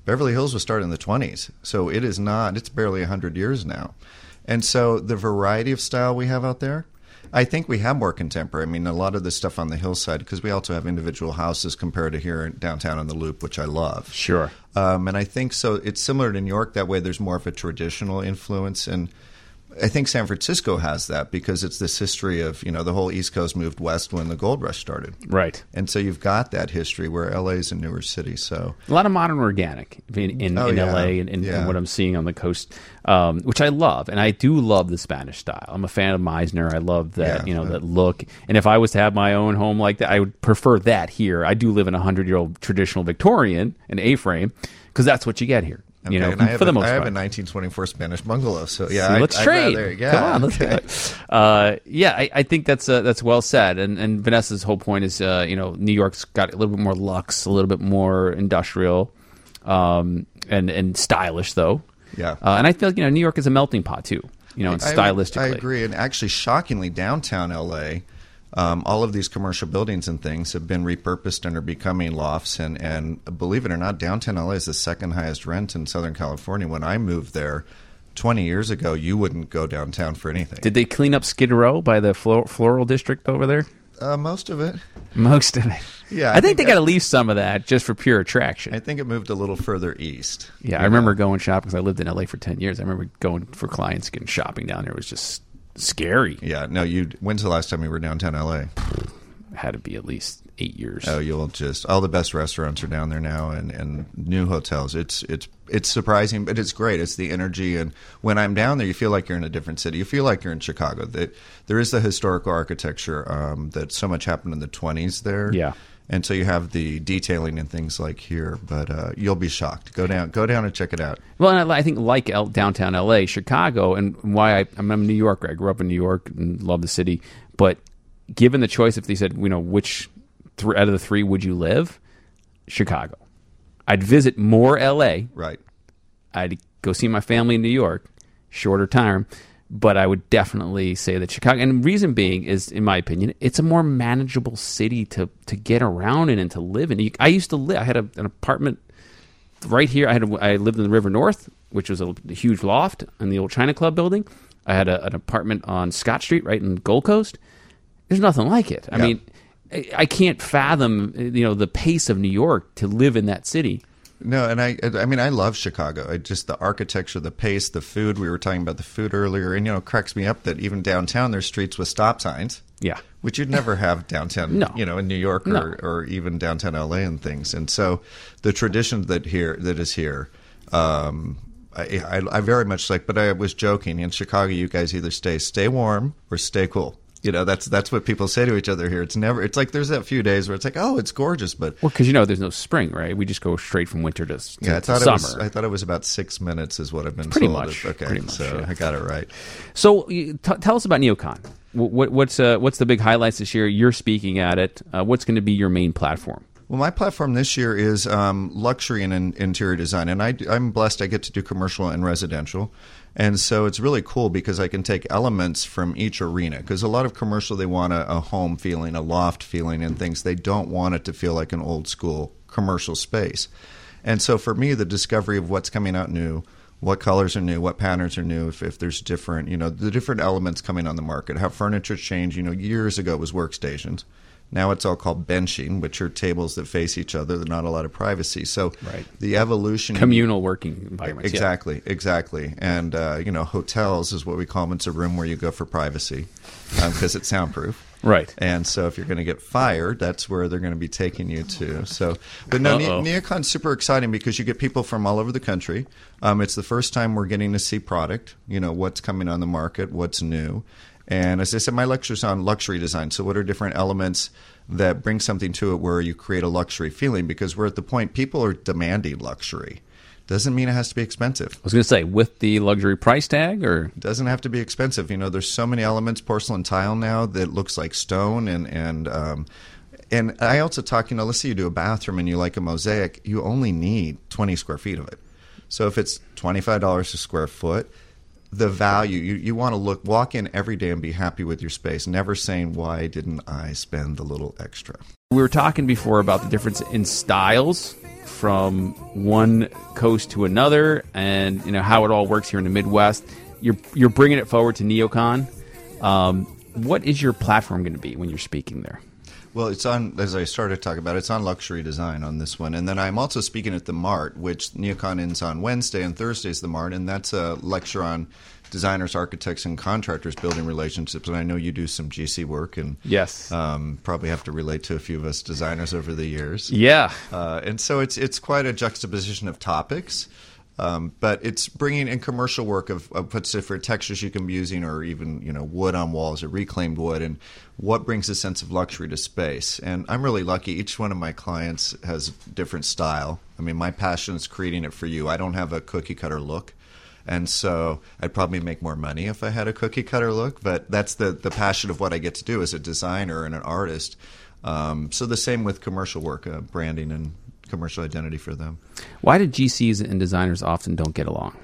Beverly Hills was started in the twenties, so it is not, it's barely one hundred years now. And so the variety of style we have out there, I think we have more contemporary. I mean, a lot of the stuff on the hillside, because we also have individual houses compared to here in downtown in the Loop, which I love. Sure. Um, and I think so it's similar to New York. That way there's more of a traditional influence. And I think San Francisco has that because it's this history of, you know, the whole East Coast moved west when the gold rush started. Right. And so you've got that history where L A is a newer city. So a lot of modern organic in, in, oh, in yeah. L A and, and, yeah. and what I'm seeing on the coast, um, which I love. And I do love the Spanish style. I'm a fan of Meisner. I love that, Yeah. you know, that look. And if I was to have my own home like that, I would prefer that here. I do live in a hundred-year-old traditional Victorian, an A-frame, because that's what you get here. Okay, You know, and I have for the a, most I have part. a nineteen twenty-four Spanish bungalow, so yeah, See, I, let's I'd trade. rather- yeah, Come on, let's okay. do it. Uh, yeah, I, I think that's uh, that's well said. And, and Vanessa's whole point is, uh, you know, New York's got a little bit more luxe, a little bit more industrial, um, and and stylish though. Yeah. Uh, and I feel like, you know, New York is a melting pot too. You know, and I- stylistically. I agree, and actually, shockingly, downtown L A. Um, all of these commercial buildings and things have been repurposed and are becoming lofts. And, and believe it or not, downtown L A is the second highest rent in Southern California. When I moved there twenty years ago, you wouldn't go downtown for anything. Did they clean up Skid Row by the flor- floral district over there? Uh, most of it. Most of it. Yeah, I, I think, think they got to that- leave some of that just for pure attraction. I think it moved a little further east. Yeah, You I remember know? going shopping because I lived in L A for ten years. I remember going for clients, getting shopping down there. It was just scary. Yeah, no, you. When's the last time you were downtown L A? It had to be at least eight years. Oh, you'll just all the best restaurants are down there now, and, and new hotels. It's it's it's surprising, but it's great. It's the energy, and when I'm down there, you feel like you're in a different city. You feel like you're in Chicago. That there is the historical architecture um, that so much happened in the twenties there. Yeah. And so you have the detailing and things like here, but uh, you'll be shocked. Go down, go down and check it out. Well, and I, I think like L- downtown L A, Chicago, and why I, I'm a New Yorker. I grew up in New York and love the city. But given the choice, if they said, you know, which th- out of the three would you live? Chicago. I'd visit more L A. Right. I'd go see my family in New York, shorter time. But I would definitely say that Chicago, and reason being is, in my opinion, it's a more manageable city to, to get around in and to live in. You- I used to live, I had a, an apartment right here. I had a, I lived in the River North, which was a, a huge loft in the old China Club building. I had a, an apartment on Scott Street, right in Gold Coast. There's nothing like it. I Yeah. mean, I, I can't fathom, you know, the pace of New York to live in that city. No, and I, I mean, I love Chicago. I just the architecture, the pace, the food. We were talking about the food earlier, and you know, it cracks me up that even downtown there's streets with stop signs. Yeah. Which you'd never have downtown, No. you know, in New York or, No. or even downtown L A and things. And so, the tradition that here that is here, um, I, I, I very much like. But I was joking. In Chicago, you guys either stay stay warm or stay cool. You know, that's that's what people say to each other here. It's never. It's like there's that few days where it's like, oh, it's gorgeous, but Well, because, you know, there's no spring, right? We just go straight from winter to, to, yeah, I to thought it summer. was. I thought it was about six minutes, is what I've been Pretty told. much, Okay, pretty much, so yeah. I got it right. So, you- t- tell us about NeoCon. What, what, what's uh, what's the big highlights this year? You're speaking at it. Uh, what's going to be your main platform? Well, my platform this year is um, luxury and in, interior design, and I, I'm blessed. I get to do commercial and residential, and so it's really cool because I can take elements from each arena. Because a lot of commercial, they want a, a home feeling, a loft feeling, and things. They don't want it to feel like an old school commercial space. And so for me, the discovery of what's coming out new, what colors are new, what patterns are new, if, if there's different, you know, the different elements coming on the market, how furniture's changed. You know, years ago it was workstations. Now it's all called benching, which are tables that face each other. There's not a lot of privacy. So Right. the evolution... Communal working environments. yeah. Exactly, exactly. And, uh, you know, hotels is what we call them. It's a room where you go for privacy because it's soundproof. Right. And so if you're going to get fired, that's where they're going to be taking you to. So, but no, Uh-oh. Ne- NeoCon's super exciting because you get people from all over the country. Um, it's the first time we're getting to see product, you know, what's coming on the market, what's new. And as I said, my lecture's on luxury design. So what are different elements that bring something to it where you create a luxury feeling? Because we're at the point people are demanding luxury. Doesn't mean it has to be expensive. I was going to say, with the luxury price tag, or It doesn't have to be expensive. You know, there's so many elements, porcelain tile now that looks like stone, and and um, and I also talk. You know, let's say you do a bathroom and you like a mosaic. You only need twenty square feet of it. So if it's twenty-five dollars a square foot, the value. You, you want to look, walk in every day and be happy with your space, never saying, why didn't I spend a little extra? We were talking before about the difference in styles from one coast to another, and you know how it all works here in the Midwest. You're you're bringing it forward to NeoCon. Um, what is your platform going to be when you're speaking there? Well, it's on, as I started talking about, it's on luxury design on this one. And then I'm also speaking at the Mart, which NeoCon ends on Wednesday, and Thursday is the Mart, and that's a lecture on designers, architects, and contractors building relationships. And I know you do some G C work, and yes, um, probably have to relate to a few of us designers over the years. Yeah. Uh, and so it's it's quite a juxtaposition of topics. Um, but it's bringing in commercial work of, of what's different textures you can be using, or even, you know, wood on walls or reclaimed wood, and what brings a sense of luxury to space. And I'm really lucky. Each one of my clients has different style. I mean, my passion is creating it for you. I don't have a cookie cutter look. And so I'd probably make more money if I had a cookie cutter look. But that's the, the passion of what I get to do as a designer and an artist. Um, so the same with commercial work, uh, branding and commercial identity for them. Why do G Cs and designers often don't get along?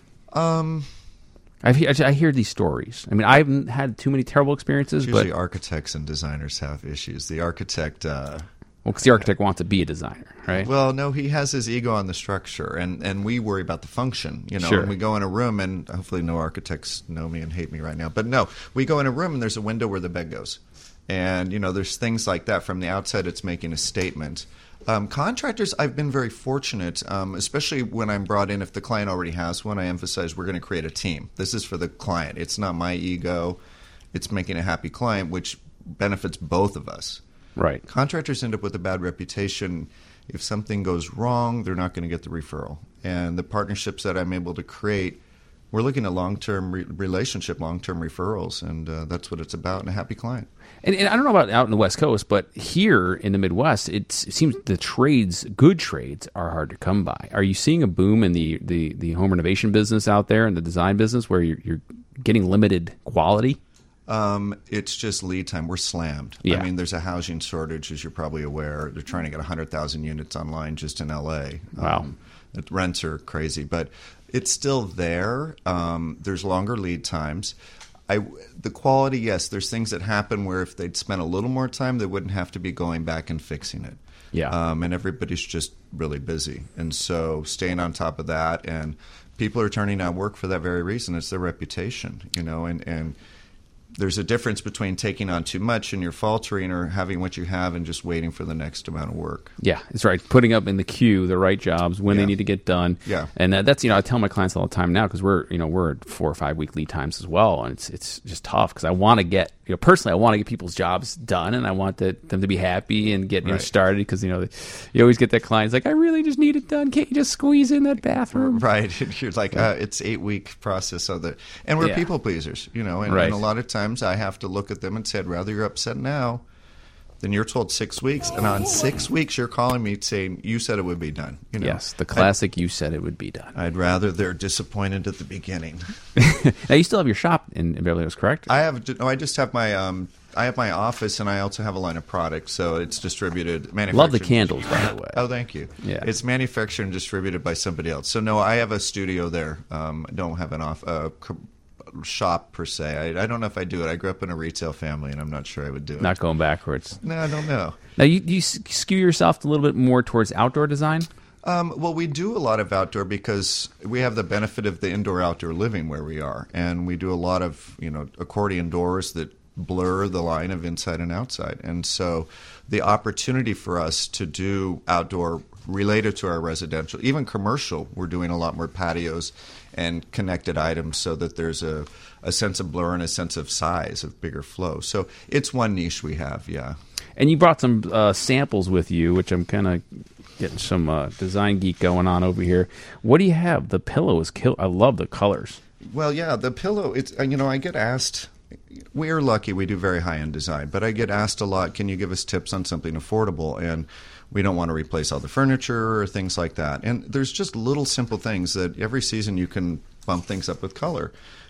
Um, I've, I hear these stories. I mean, I haven't had too many terrible experiences. Usually but architects and designers have issues. The architect... Uh, well, because the architect wants to be a designer, right? Well, no, he has his ego on the structure, and, and we worry about the function. You know, sure. And we go in a room, and hopefully no architects know me and hate me right now. But no, we go in a room, and there's a window where the bed goes. And, you know, there's things like that. From the outside, it's making a statement. Um, contractors, I've been very fortunate, um, especially when I'm brought in. If the client already has one, I emphasize we're going to create a team. This is for the client. It's not my ego. It's making a happy client, which benefits both of us. Right. Contractors end up with a bad reputation. If something goes wrong, they're not going to get the referral. And the partnerships that I'm able to create, we're looking at long-term re- relationship, long-term referrals, and uh, that's what it's about, and a happy client. And, and I don't know about out in the West Coast, but here in the Midwest, it's, it seems the trades, good trades, are hard to come by. Are you seeing a boom in the, the, the home renovation business out there and the design business where you're, you're getting limited quality? Um, it's just lead time. We're slammed. Yeah. I mean, there's a housing shortage, as you're probably aware. They're trying to get one hundred thousand units online just in L A. Wow. Um, the rents are crazy, but it's still there. Um, there's longer lead times. I, the quality, yes, there's things that happen where if they'd spent a little more time, they wouldn't have to be going back and fixing it. Yeah. Um, and everybody's just really busy. And so staying on top of that, and people are turning down work for that very reason. It's their reputation, you know, and, and there's a difference between taking on too much and you're faltering, or having what you have and just waiting for the next amount of work. Yeah, that's right. Putting up in the queue the right jobs when Yeah. they need to get done. Yeah. And that, that's, you know, I tell my clients all the time now, because we're, you know, we're at four or five week lead times as well. And it's it's just tough because I want to get, you know, personally, I want to get people's jobs done, and I want the, them to be happy and get, you know, Right. started, because, you know, you always get that client like, I really just need it done. Can't you just squeeze in that bathroom? Right. You're like, uh, it's eight week process of the, and we're Yeah. people pleasers, you know, and, Right. and a lot of times I have to look at them and say, I'd rather you're upset now than you're told six weeks. And on six weeks, you're calling me saying, you said it would be done. You know? Yes, the classic, you said it would be done. I'd rather they're disappointed at the beginning. Now, you still have your shop in, in Beverly Hills, correct? I have, no, I just have my, um, I have my office, and I also have a line of products, so it's distributed, manufactured. Love the candles, by the way. Oh, thank you. Yeah. It's manufactured and distributed by somebody else. So no, I have a studio there. Um, I don't have an off uh, co- shop per se. I, I don't know if I do it. I grew up in a retail family, and I'm not sure I would do it. Not going backwards. No, I don't know. Now, you, you skew yourself a little bit more towards outdoor design? Um, well, we do a lot of outdoor because we have the benefit of the indoor-outdoor living where we are, and we do a lot of, you know, accordion doors that blur the line of inside and outside. And so the opportunity for us to do outdoor related to our residential, even commercial, we're doing a lot more patios and connected items so that there's a, a sense of blur and a sense of size, of bigger flow. So it's one niche we have, yeah. And you brought some uh, samples with you, which I'm kind of getting some uh, design geek going on over here. What do you have? The pillow is kill. I love the colors. Well, yeah, the pillow, it's, you know, I get asked, we are lucky we do very high-end design, but I get asked a lot, can you give us tips on something affordable? And we don't want to replace all the furniture or things like that. And there's just little simple things that every season you can bump things up with color.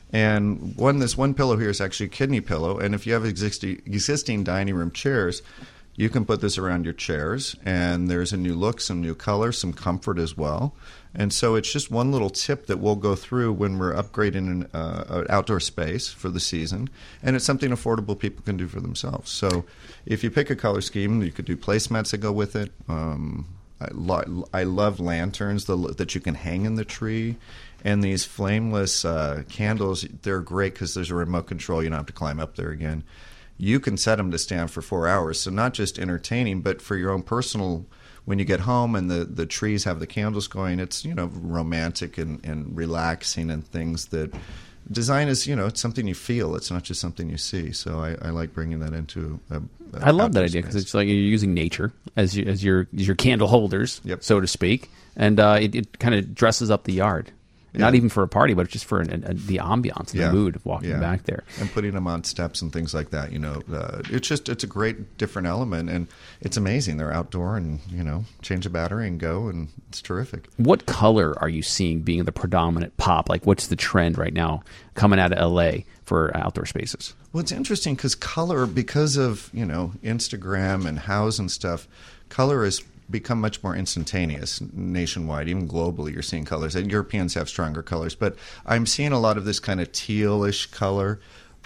And one, this one pillow here is actually a kidney pillow, and if you have existing, existing dining room chairs, You can put this around your chairs, and there's a new look, some new color, some comfort as well. And so it's just one little tip that we'll go through when we're upgrading an, uh, an outdoor space for the season. And it's something affordable people can do for themselves. So if you pick a color scheme, you could do placemats that go with it. Um, I, lo- I love lanterns the, that you can hang in the tree. And these flameless uh, candles, they're great because there's a remote control. You don't have to climb up there again. You can set them to stand for four hours. So not just entertaining, but for your own personal, when you get home and the, the trees have the candles going, it's, you know, romantic and, and relaxing and things that design is, you know, it's something you feel. It's not just something you see. So I, I like bringing that into a, a I love that idea because it's like you're using nature as, you, as, your, as your candle holders, yep. so to speak. And uh, it, it kind of dresses up the yard. Yeah. Not even for a party, but just for an, a, the ambiance and yeah. the mood of walking yeah. back there. And putting them on steps and things like that, you know. Uh, it's just, it's a great different element, and it's amazing. They're outdoor and, you know, change a battery and go, and it's terrific. What color are you seeing being the predominant pop? Like, what's the trend right now coming out of L A for outdoor spaces? Well, it's interesting because color, because of, you know, Instagram and House and stuff, color is become much more instantaneous nationwide, even globally. You're seeing colors, and Europeans have stronger colors, but I'm seeing a lot of this kind of tealish color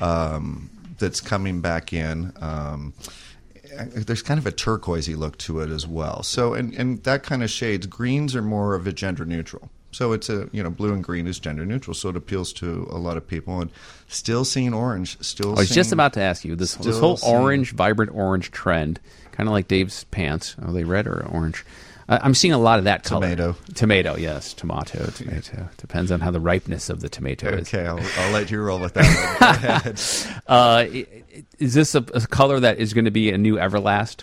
um, that's coming back in. Um, there's kind of a turquoisey look to it as well. So, and, and that kind of shades, greens are more of a gender neutral. So it's a, you know, blue and green is gender neutral, so it appeals to a lot of people. And still seeing orange, still. I was seeing, just about to ask you this, this whole seeing, orange, vibrant orange trend. Kind of like Dave's pants. Are they red or orange? Uh, I'm seeing a lot of that color. Tomato. Tomato, yes. Tomato, tomato. Depends on how the ripeness of the tomato is. Okay, I'll, I'll let you roll with that one. Go ahead. Uh, is this a, a color that is going to be a new Everlast?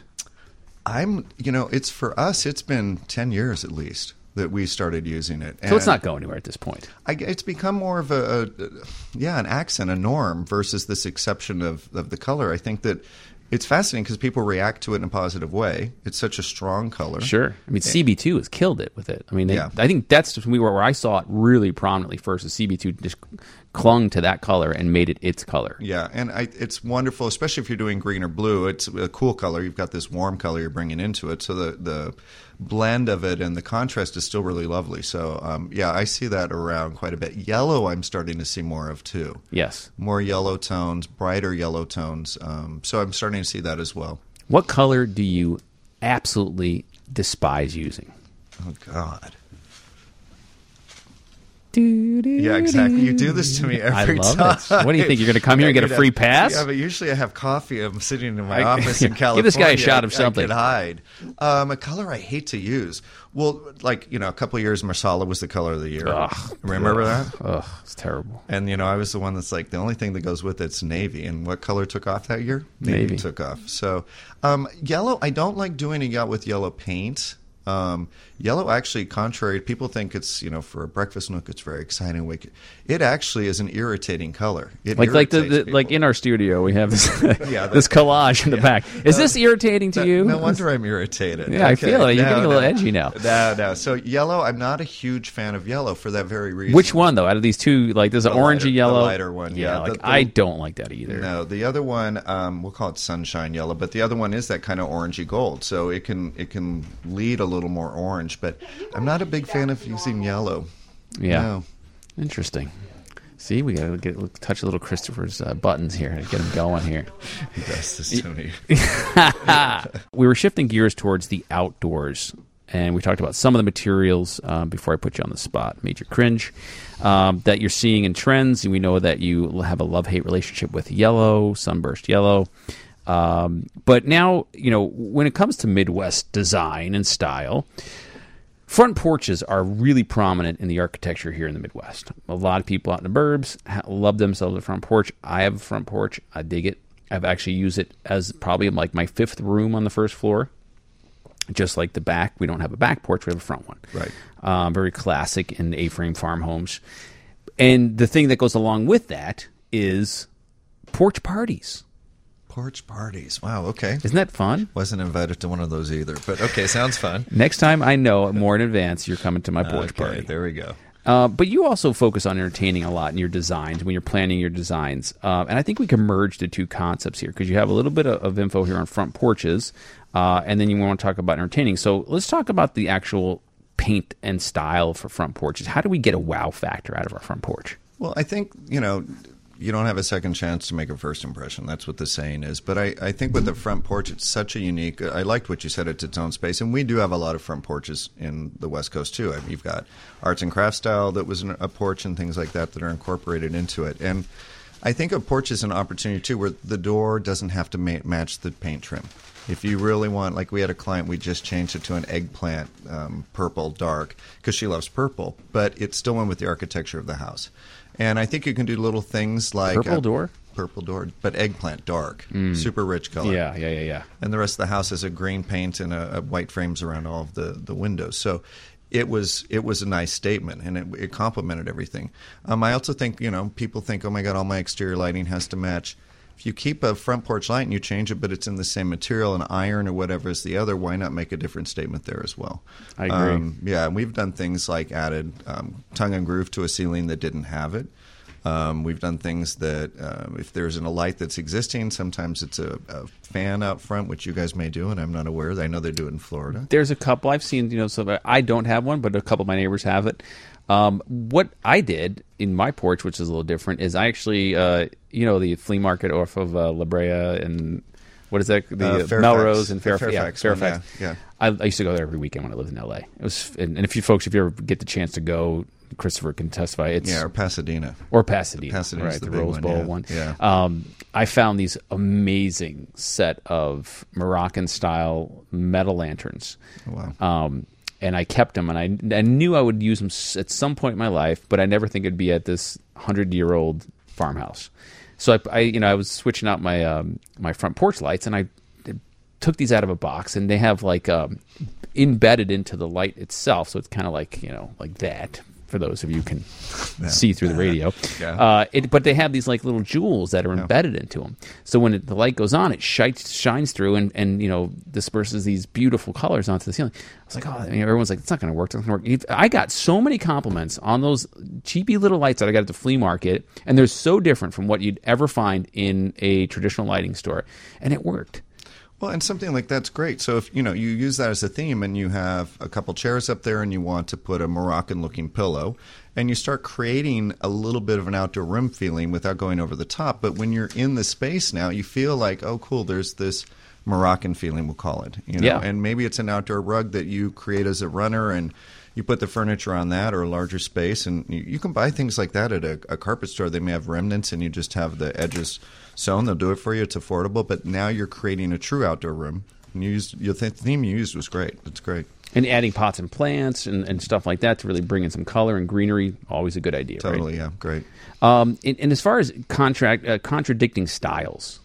I'm, you know, it's for us, it's been ten years at least that we started using it. So it's not going anywhere at this point. I, it's become more of a, a, yeah, an accent, a norm versus this exception of, of the color. I think that it's fascinating because people react to it in a positive way. It's such a strong color. Sure. I mean, C B two has killed it with it. I mean, they, yeah. I think that's where, where I saw it really prominently first. Is C B two just clung to that color and made it its color. Yeah, and I, it's wonderful, especially if you're doing green or blue. It's a cool color. You've got this warm color you're bringing into it. So the, the blend of it and the contrast is still really lovely. So, um, yeah, I see that around quite a bit. Yellow I'm starting to see more of, too. Yes. More yellow tones, brighter yellow tones. Um, so I'm starting to see that as well. What color do you absolutely despise using? Oh, God. Yeah, exactly. You do this to me every I love time. It. What do you think? You're going to come here and get a free pass? Yeah, but usually I have coffee. I'm sitting in my I, office in California. Give this guy a shot of I, something. I can hide. Um, a color I hate to use. Well, like, you know, a couple of years, Marsala was the color of the year. Ugh, Remember ugh, that? Ugh, it's terrible. And, you know, I was the one that's like, the only thing that goes with it's navy. And what color took off that year? Navy, Navy. took off. So um, yellow, I don't like doing it out with yellow paint. Um, yellow actually, contrary, people think it's, you know, for a breakfast nook, it's very exciting. It actually is an irritating color. It like like the, the people. like in our studio, we have this yeah, this collage in the yeah. back. Is Uh, this irritating to no, you? No wonder I'm irritated. Yeah, I Okay. feel it. You're No, getting a little no. edgy now. No, no. So yellow, I'm not a huge fan of yellow for that very reason. Which one though? Out of these two, like there's an The orangey lighter- yellow, the lighter one. Yeah, like the- the- I don't like that either. No, the other one, um, we'll call it sunshine yellow, but the other one is that kind of orangey gold, so it can it can lead a little more orange. But I'm not a big fan of using yellow. Yeah, No. interesting. See, we got to get touch a little Christopher's uh, buttons here to get him going here. He does this to me. We were shifting gears towards the outdoors, and we talked about some of the materials um, before I put you on the spot, made you cringe, um, that you're seeing in trends. And we know that you have a love-hate relationship with yellow, sunburst yellow. Um, but now, you know, when it comes to Midwest design and style, front porches are really prominent in the architecture here in the Midwest. A lot of people out in the burbs ha- love themselves a front porch. I have a front porch. I dig it. I've actually used it as probably like my fifth room on the first floor. Just like the back, we don't have a back porch, we have a front one. Right. Um, very classic in A-frame farm homes. And the thing that goes along with that is porch parties. Porch parties. Wow, okay. Isn't that fun? Wasn't invited to one of those either, but okay, sounds fun. Next time I know more in advance you're coming to my porch Okay, party. there we go. Uh, but you also focus on entertaining a lot in your designs when you're planning your designs. Uh, and I think we can merge the two concepts here because you have a little bit of, of info here on front porches, uh, and then you want to talk about entertaining. So let's talk about the actual paint and style for front porches. How do we get a wow factor out of our front porch? Well, I think, you know, you don't have a second chance to make a first impression. That's what the saying is. But I, I think with the front porch, it's such a unique – I liked what you said. It's its own space. And we do have a lot of front porches in the West Coast too. I mean, you've got arts and crafts style that was an, a porch and things like that that are incorporated into it. And I think a porch is an opportunity too where the door doesn't have to ma- match the paint trim. If you really want – like we had a client, we just changed it to an eggplant um, purple dark because she loves purple. But it still went with the architecture of the house. And I think you can do little things like purple uh, door, purple door, but eggplant dark, mm. super rich color. Yeah, yeah, yeah, yeah. And the rest of the house has a green paint and a, a white frames around all of the, the windows. So it was it was a nice statement, and it, it complemented everything. Um, I also think you know people think, oh my God, all my exterior lighting has to match. If you keep a front porch light and you change it, but it's in the same material, an iron or whatever is the other, why not make a different statement there as well? I agree. Um, yeah, and we've done things like added um, tongue and groove to a ceiling that didn't have it. Um, we've done things that uh, if there's a light that's existing, sometimes it's a, a fan out front, which you guys may do, and I'm not aware. I know they do it in Florida. There's a couple I've seen, you know, so I don't have one, but a couple of my neighbors have it. Um, what I did in my porch, which is a little different, is I actually, uh, you know, the flea market off of uh, La Brea and what is that? The uh, Fairfax. Melrose and Fairf- Fairfax. Yeah, Fairfax. Yeah. yeah. I, I used to go there every weekend when I lived in L A. It was, and, and if you folks, if you ever get the chance to go, Christopher can testify. It's yeah, or Pasadena, or Pasadena, Pasadena's right? the, The, big Rose one, Bowl yeah. one. Yeah. Um, I found these amazing set of Moroccan style metal lanterns. Wow. Um, and I kept them, and I, I knew I would use them at some point in my life, but I never think it'd be at this hundred-year-old farmhouse. So I, I, you know, I was switching out my um, my front porch lights, and I took these out of a box, and they have like um, embedded into the light itself, so it's kind of like you know, like that. For those of you who can yeah. see through the radio, yeah. uh, it, but they have these like little jewels that are yeah. embedded into them. So when it, the light goes on, it shines, shines through and, and you know disperses these beautiful colors onto the ceiling. I was like, oh, you know, everyone's like, it's not going to work. It's not going to work. I got so many compliments on those cheapy little lights that I got at the flea market, and they're so different from what you'd ever find in a traditional lighting store, and it worked. Well, and something like that's great. So if you know you use that as a theme, and you have a couple chairs up there, and you want to put a Moroccan-looking pillow, and you start creating a little bit of an outdoor room feeling without going over the top. But when you're in the space now, you feel like, oh, cool, there's this Moroccan feeling, we'll call it. You know? Yeah. And maybe it's an outdoor rug that you create as a runner, and you put the furniture on that or a larger space, and you, you can buy things like that at a, a carpet store. They may have remnants, and you just have the edges sewn. They'll do it for you. It's affordable, but now you're creating a true outdoor room. And you used, your th- theme you used was great. It's great. And adding pots and plants and, and stuff like that to really bring in some color and greenery, always a good idea. Totally, right? yeah, great. Um, and, and as far as contract uh, contradicting styles,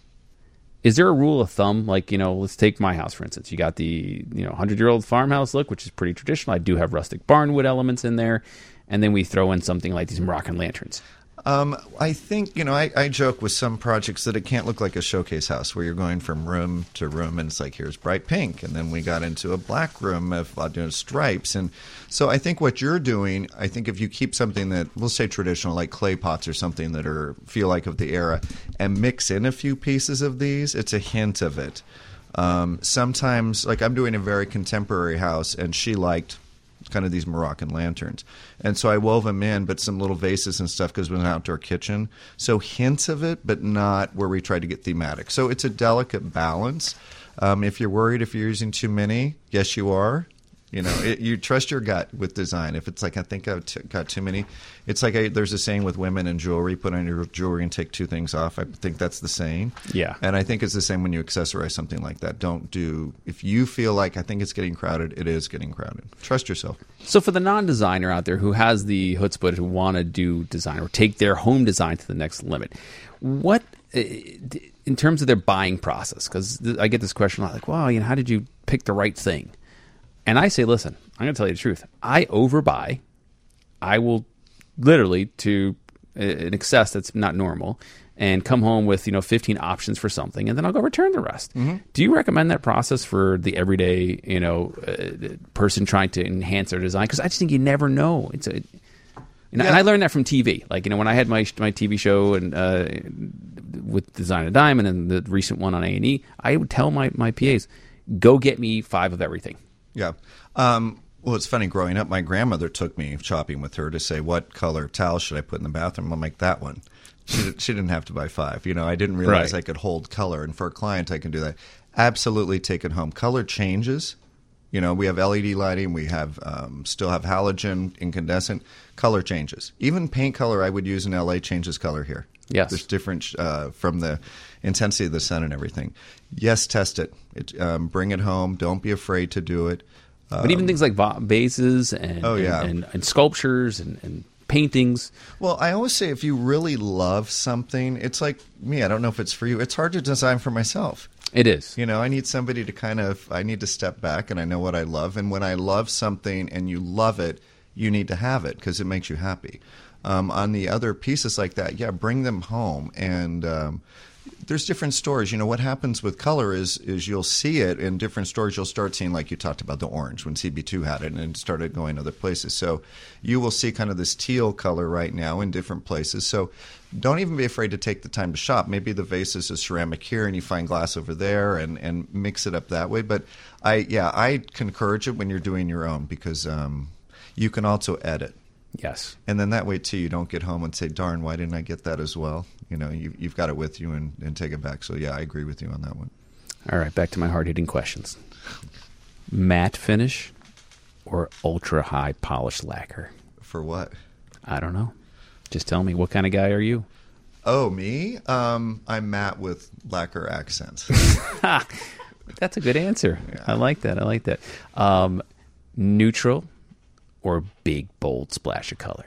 is there a rule of thumb? Like, you know, let's take my house, for instance. You got the, you know, hundred-year-old farmhouse look, which is pretty traditional. I do have rustic barnwood elements in there. And then we throw in something like these Moroccan lanterns. Um, I think, you know, I, I joke with some projects that it can't look like a showcase house where you're going from room to room and it's like, here's bright pink. And then we got into a black room of you know, stripes. And so I think what you're doing, I think if you keep something that, we'll say traditional, like clay pots or something that are feel like of the era, and mix in a few pieces of these, it's a hint of it. Um, sometimes, like I'm doing a very contemporary house, and she liked kind of these Moroccan lanterns. And so I wove them in, but some little vases and stuff because it was an outdoor kitchen. So hints of it, but not where we tried to get thematic. So it's a delicate balance. Um, if you're worried if you're using too many, yes, you are. You know, it, you trust your gut with design. If it's like, I think I've t- got too many, it's like a, there's a saying with women and jewelry, put on your jewelry and take two things off. I think that's the saying. Yeah. And I think it's the same when you accessorize something like that. Don't do, if you feel like, I think it's getting crowded, it is getting crowded. Trust yourself. So for the non-designer out there who has the chutzpah to want to do design or take their home design to the next limit, what, in terms of their buying process, because I get this question a lot, like, well, you know, how did you pick the right thing? And I say, listen, I'm going to tell you the truth. I overbuy. I will literally to an excess that's not normal and come home with, you know, fifteen options for something, and then I'll go return the rest. Mm-hmm. Do you recommend that process for the everyday, you know, uh, person trying to enhance their design? Because I just think you never know. It's a And, Yeah. and I learned that from T V. Like, you know, when I had my my T V show and uh, with Design a Dime and then the recent one on A and E, I would tell my, my P As, go get me five of everything. Yeah. Um, well, it's funny. Growing up, my grandmother took me shopping with her to say, what color towel should I put in the bathroom? I'm like, that one. She, did, she didn't have to buy five. You know, I didn't realize Right. I could hold color. And for a client, I can do that. Absolutely take it home. Color changes. You know, we have L E D lighting. We have um, still have halogen, incandescent. Color changes. Even paint color I would use in L A changes color here. Yes. There's different uh, from the intensity of the sun and everything. Yes, test it. it um, bring it home. Don't be afraid to do it. Um, But even things like va- vases and, Oh, yeah. and, and, and sculptures and, and paintings. Well, I always say if you really love something, it's like me. I don't know if it's for you. It's hard to design for myself. It is. You know, I need somebody to kind of, I need to step back and I know what I love. And when I love something and you love it, you need to have it because it makes you happy. Um, on the other pieces like that, yeah, bring them home. And um, there's different stores. You know, what happens with color is is you'll see it in different stores. You'll start seeing, like you talked about the orange when C B two had it and it started going other places. So you will see kind of this teal color right now in different places. So don't even be afraid to take the time to shop. Maybe the vase is a ceramic here and you find glass over there and, and mix it up that way. But I, yeah, I encourage it when you're doing your own because um, you can also edit. Yes. And then that way, too, you don't get home and say, darn, why didn't I get that as well? You know, you, you've got it with you and, and take it back. So, yeah, I agree with you on that one. All right, back to my hard-hitting questions. Matte finish or ultra-high polished lacquer? For what? I don't know. Just tell me, what kind of guy are you? Oh, me? Um, I'm matte with lacquer accents. That's a good answer. Yeah. I like that. I like that. Um, neutral or big, bold splash of color?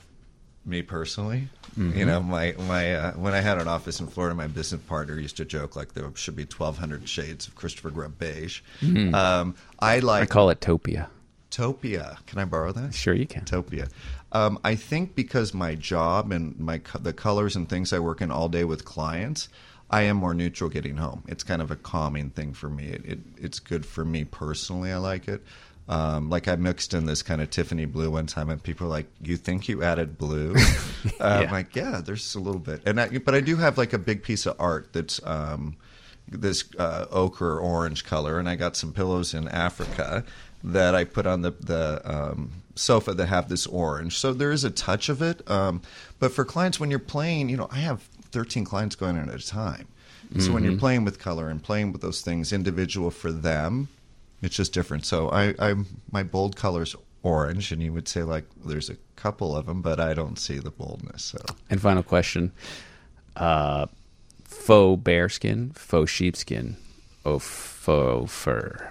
Me personally, mm-hmm. you know, my my uh, when I had an office in Florida, my business partner used to joke like there should be twelve hundred shades of Christopher Grubb beige. Mm-hmm. Um, I like. I call it Topia. Topia. Can I borrow that? Sure, you can. Topia. Um, I think because my job and my the colors and things I work in all day with clients, I am more neutral getting home. It's kind of a calming thing for me. It, it it's good for me personally. I like it. Um, like I mixed in this kind of Tiffany blue one time, and people are like, "You think you added blue?" uh, yeah. I'm like, "Yeah, there's a little bit." And I, but I do have like a big piece of art that's um, this uh, ochre orange color, and I got some pillows in Africa that I put on the the um, sofa that have this orange. So there is a touch of it. Um, but for clients, when you're playing, you know, I have thirteen clients going in at a time. Mm-hmm. So when you're playing with color and playing with those things individual for them, it's just different. So I, I, my bold color's orange, and you would say like there's a couple of them, but I don't see the boldness. So. And final question: uh, faux bearskin, faux sheepskin, or faux fur?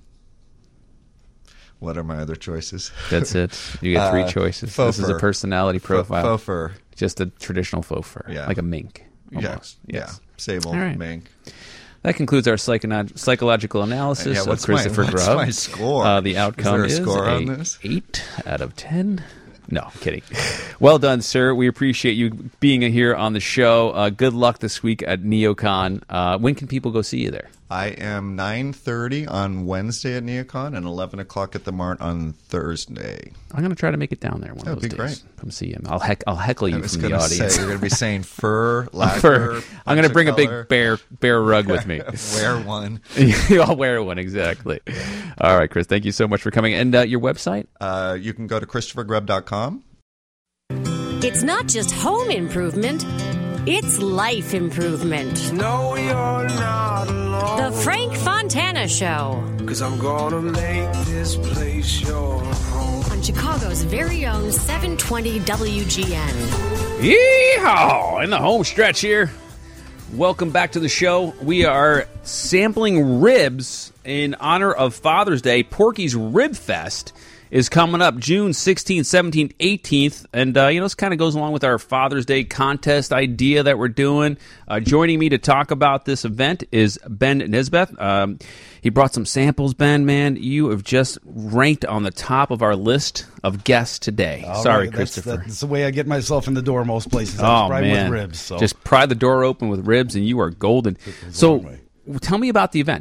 What are my other choices? That's it. You get three uh, choices. Faux this fur. is a personality profile. Faux fur. Just a traditional faux fur, yeah. like a mink, almost. Yeah, yes. yeah. Sable right. mink. That concludes our psycho- psychological analysis yeah, of Christopher my, what's Grubb. my score? Uh, the outcome is, is, there a score a on this? eight out of ten. No, I'm kidding. Well done, sir. We appreciate you being here on the show. Uh, good luck this week at NeoCon. Uh, when can people go see you there? I am nine thirty on Wednesday at NeoCon and eleven o'clock at the Mart on Thursday. I'm going to try to make it down there one That'd of those be days. Great. Come see him. I'll, heck, I'll heckle you I was from the gonna audience. Say, you're going to be saying fur, lacquer. Fur. I'm going to bring color. a big bear bear rug with me. Wear one. I'll wear one, exactly. All right, Chris, thank you so much for coming. And uh, your website? Uh, you can go to christopher grubb dot com. It's not just home improvement, it's life improvement. No, you're not alone. The Frank Fontana Show. Cause I'm gonna make this place your home. On Chicago's very own seven twenty W G N. Yeehaw! In the home stretch here. Welcome back to the show. We are sampling ribs in honor of Father's Day. Porky's Rib Fest is coming up June sixteenth, seventeenth, eighteenth. And, uh, you know, this kind of goes along with our Father's Day contest idea that we're doing. Uh, joining me to talk about this event is Ben Nisbeth. Um, he brought some samples, Ben, man. You have just ranked on the top of our list of guests today. All Sorry, right, that's, Christopher. That's the way I get myself in the door most places. I Oh, pry man. with ribs. So. Just pry the door open with ribs and you are golden. So tell me about the event.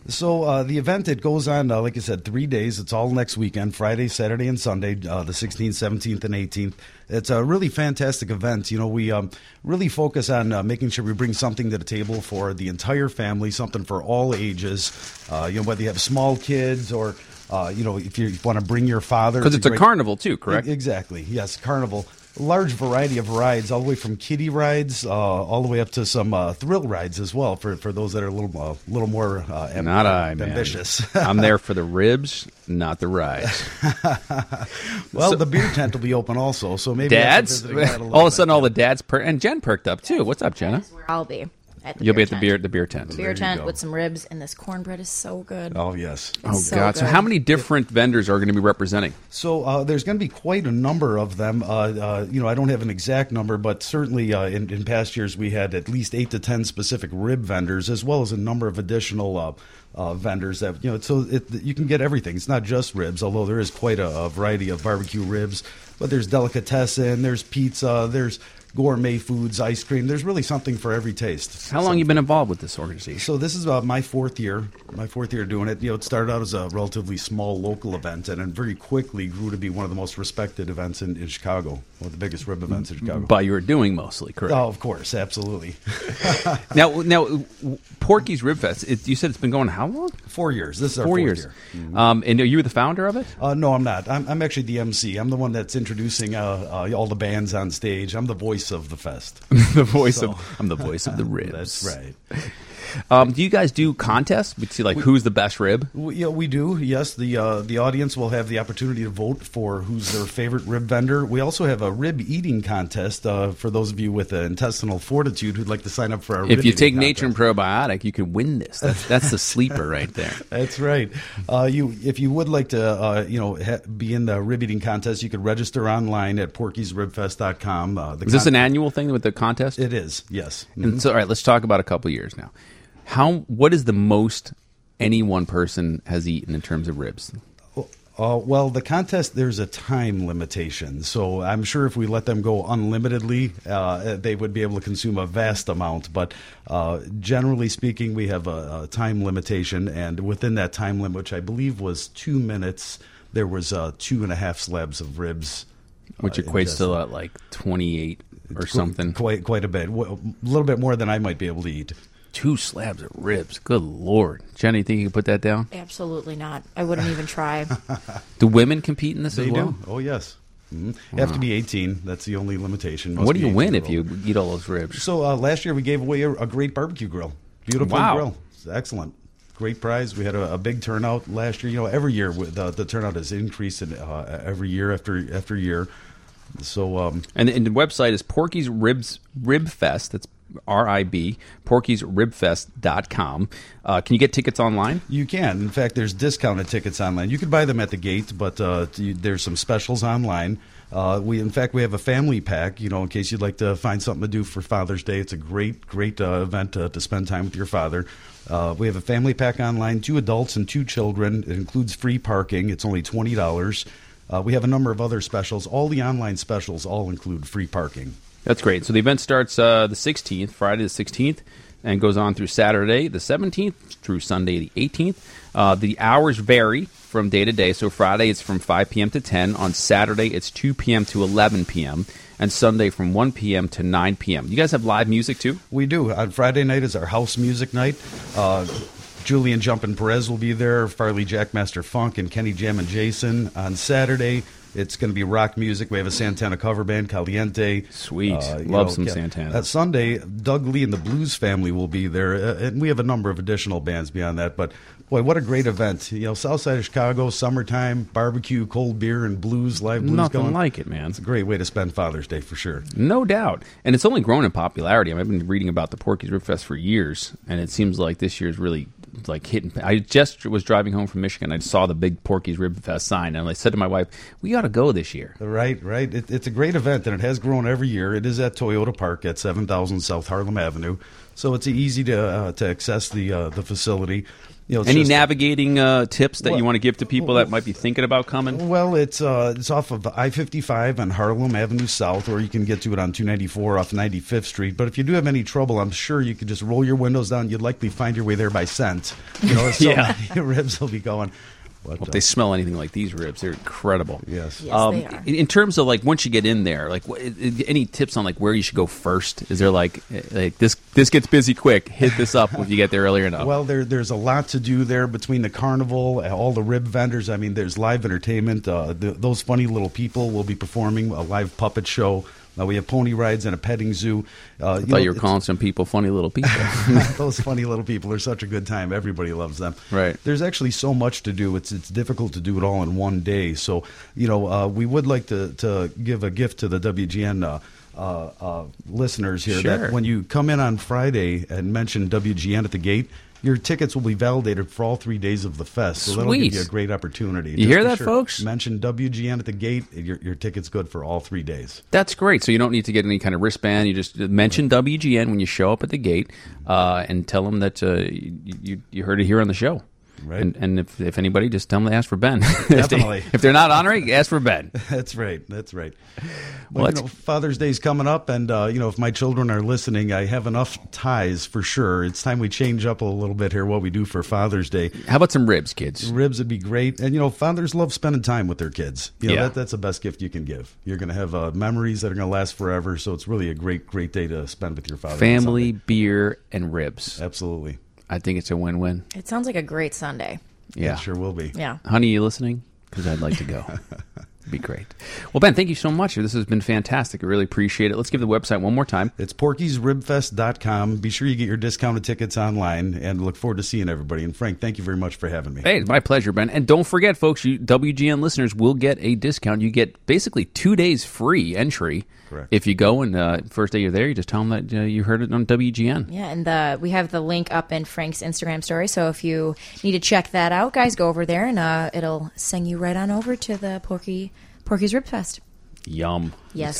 So uh, the event, it goes on, uh, like I said, three days. It's all next weekend, Friday, Saturday, and Sunday, uh, the sixteenth, seventeenth, and eighteenth. It's a really fantastic event. You know, we um, really focus on uh, making sure we bring something to the table for the entire family, something for all ages. Uh, you know, whether you have small kids or, uh, you know, if you want to bring your father. Because it's, it's a, a carnival, too, correct? Exactly. Yes, carnival. Large variety of rides, all the way from kiddie rides, uh, all the way up to some uh, thrill rides as well. For, for those that are a little uh, little more uh, amb- not I, ambitious. Man. I'm there for the ribs, not the rides. Well, so, the beer tent will be open also, so maybe dads. A all of a sudden, all the dads per- and Jen perked up too. What's up, Jenna? I'll be. At the You'll beer be at tent. the beer the beer tent. The beer tent with some ribs, and this cornbread is so good. Oh yes. It's oh so God. Good. So how many different vendors are going to be representing? So uh, there's going to be quite a number of them. Uh, uh, you know, I don't have an exact number, but certainly uh, in, in past years we had at least eight to ten specific rib vendors, as well as a number of additional uh, uh, vendors that you know. So it, you can get everything. It's not just ribs, although there is quite a, a variety of barbecue ribs. But there's delicatessen, there's pizza, there's gourmet foods, ice cream. There's really something for every taste. How long have you been involved with this organization? So this is uh, my fourth year. My fourth year doing it. You know, it started out as a relatively small local event, and then very quickly grew to be one of the most respected events in, in Chicago, one of the biggest rib events in Chicago. But you were doing mostly, correct? Oh, of course, absolutely. now, now, Porky's Rib Fest. It, you said it's been going how long? Four years. This is our Four fourth years. year. Mm-hmm. Um, and are you the founder of it? Uh, no, I'm not. I'm, I'm actually the M C. I'm the one that's introducing uh, uh, all the bands on stage. I'm the voice of the fest. the voice So. of I'm the voice of the ribs. That's right. Um, do you guys do contests? We see like we, who's the best rib? We, yeah, we do. Yes, the uh, the audience will have the opportunity to vote for who's their favorite rib vendor. We also have a rib eating contest uh, for those of you with uh, intestinal fortitude who'd like to sign up for our. If rib you take contest. Nature and Probiotic, you can win this. That's that's the sleeper right there. That's right. Uh, you, if you would like to, uh, you know, ha- be in the rib eating contest, you could register online at porkys rib fest dot com. Uh, is this an annual thing with the contest? It is. Yes. Mm-hmm. And so, all right, let's talk about a couple of years now. How what is the most any one person has eaten in terms of ribs? Uh, well, the contest, there's a time limitation. So I'm sure if we let them go unlimitedly, uh, they would be able to consume a vast amount. But uh, generally speaking, we have a, a time limitation. And within that time limit, which I believe was two minutes, there was uh, two and a half slabs of ribs. Which uh, equates to uh, like twenty-eight or qu- something. Quite, quite a bit. A little bit more than I might be able to eat. Two slabs of ribs. Good Lord. Jenny, you think you can put that down? Absolutely not. I wouldn't even try. Do women compete in this They as well? do. Oh, yes. Mm-hmm. You wow. have to be eighteen. That's the only limitation. What do you win if you eat all those ribs? So uh, last year we gave away a, a great barbecue grill. Beautiful wow. grill. It's excellent. Great prize. We had a, a big turnout last year. You know, every year the, the turnout has increased in, uh, every year after after year. So um, and, and the website is Porky's Ribs Rib Fest. That's R I B, porkys rib fest dot com. Uh, can you get tickets online? You can. In fact, there's discounted tickets online. You can buy them at the gate, but uh, there's some specials online. Uh, we, in fact, we have a family pack, you know, in case you'd like to find something to do for Father's Day. It's a great, great uh, event uh, to spend time with your father. Uh, we have a family pack online, two adults and two children. It includes free parking. It's only twenty dollars. Uh, we have a number of other specials. All the online specials all include free parking. That's great. So the event starts uh, the sixteenth, Friday the sixteenth, and goes on through Saturday the seventeenth through Sunday the eighteenth. Uh, the hours vary from day to day. So Friday it's from five p.m. to ten. On Saturday it's two p.m. to eleven p.m. And Sunday from one p.m. to nine p.m. You guys have live music too? We do. On Friday night is our house music night. Uh, Julian Jumpin' Perez will be there, Farley Jackmaster Funk, and Kenny Jam and Jason. On Saturday, it's going to be rock music. We have a Santana cover band, Caliente. Sweet. Uh, Love know, some yeah. Santana. At Sunday, Doug Lee and the Blues Family will be there, uh, and we have a number of additional bands beyond that. But, boy, what a great event. You know, south side of Chicago, summertime, barbecue, cold beer, and blues, live blues Nothing going. like it, man. It's a great way to spend Father's Day for sure. No doubt. And it's only grown in popularity. I mean, I've been reading about the Porky's Rib Fest for years, and it seems like this year's really like hitting. I just was driving home from Michigan. I saw the big Porky's Rib Fest sign, and I said to my wife, we ought to go this year. Right, right. It, it's a great event, and it has grown every year. It is at Toyota Park at seven thousand South Harlem Avenue. so it's easy to uh, to access the uh, the facility. You know, it's Any just- navigating uh, tips that Well- you want to give to people that might be thinking about coming? Well, it's uh, it's off of I fifty-five on Harlem Avenue South, or you can get to it on two ninety-four off ninety-fifth Street. But if you do have any trouble, I'm sure you could just roll your windows down. You'd likely find your way there by scent. You know, so Yeah. many ribs will be going. But, Well, if they smell anything like these ribs, they're incredible. Yes. Yes, Um, they are. in, in terms of like once you get in there, like what, any tips on like where you should go first? Is there like like this this gets busy quick? Hit this up if you get there earlier enough. Well, there there's a lot to do there between the carnival, all the rib vendors. I mean, there's live entertainment. Uh, the, those funny little people will be performing a live puppet show. Uh, we have pony rides and a petting zoo. Uh, I thought you were calling some people funny little people. Those funny little people are such a good time. Everybody loves them. Right. There's actually so much to do. It's it's difficult to do it all in one day. So, you know, uh, we would like to, to give a gift to the W G N uh, uh, uh, listeners here. Sure. That when you come in on Friday and mention W G N at the gate, your tickets will be validated for all three days of the fest. So that'll Sweet. give you a great opportunity. You Just hear be that, sure, folks? Mention W G N at the gate. Your, your ticket's good for all three days. That's great. So you don't need to get any kind of wristband. You just mention W G N when you show up at the gate, uh, and tell them that uh, you, you you heard it here on the show. Right. And, and if, if anybody, just tell them to ask for Ben. if, they, Definitely. if they're not honoring, ask for Ben. That's right. That's right. Well, Well, that's- you know, Father's Day's coming up, and uh, you know, if my children are listening, I have enough ties for sure. It's time we change up a little bit here. What we do for Father's Day. How about some ribs, kids? Ribs would be great, and you know, fathers love spending time with their kids. You know, Yeah. that, that's the best gift you can give. You're going to have uh, memories that are going to last forever. So it's really a great, great day to spend with your father. on Family, Sunday. beer, and ribs. Absolutely. I think it's a win-win. It sounds like a great Sunday. Yeah. It sure will be. Yeah. Honey, you listening? Because I'd like to go. It'd be great. Well, Ben, thank you so much. This has been fantastic. I really appreciate it. Let's give the website one more time. It's porkies rib fest dot com. Be sure you get your discounted tickets online, and look forward to seeing everybody. And Frank, thank you very much for having me. Hey, it's my pleasure, Ben. And don't forget, folks, you W G N listeners will get a discount. You get basically two days free entry. Correct. If you go and uh, first day you're there, you just tell them that uh, you heard it on W G N. Yeah, and the, we have the link up in Frank's Instagram story. So if you need to check that out, guys, go over there, and uh, it'll send you right on over to the Porky Porky's Rib Fest. Yum. Yes.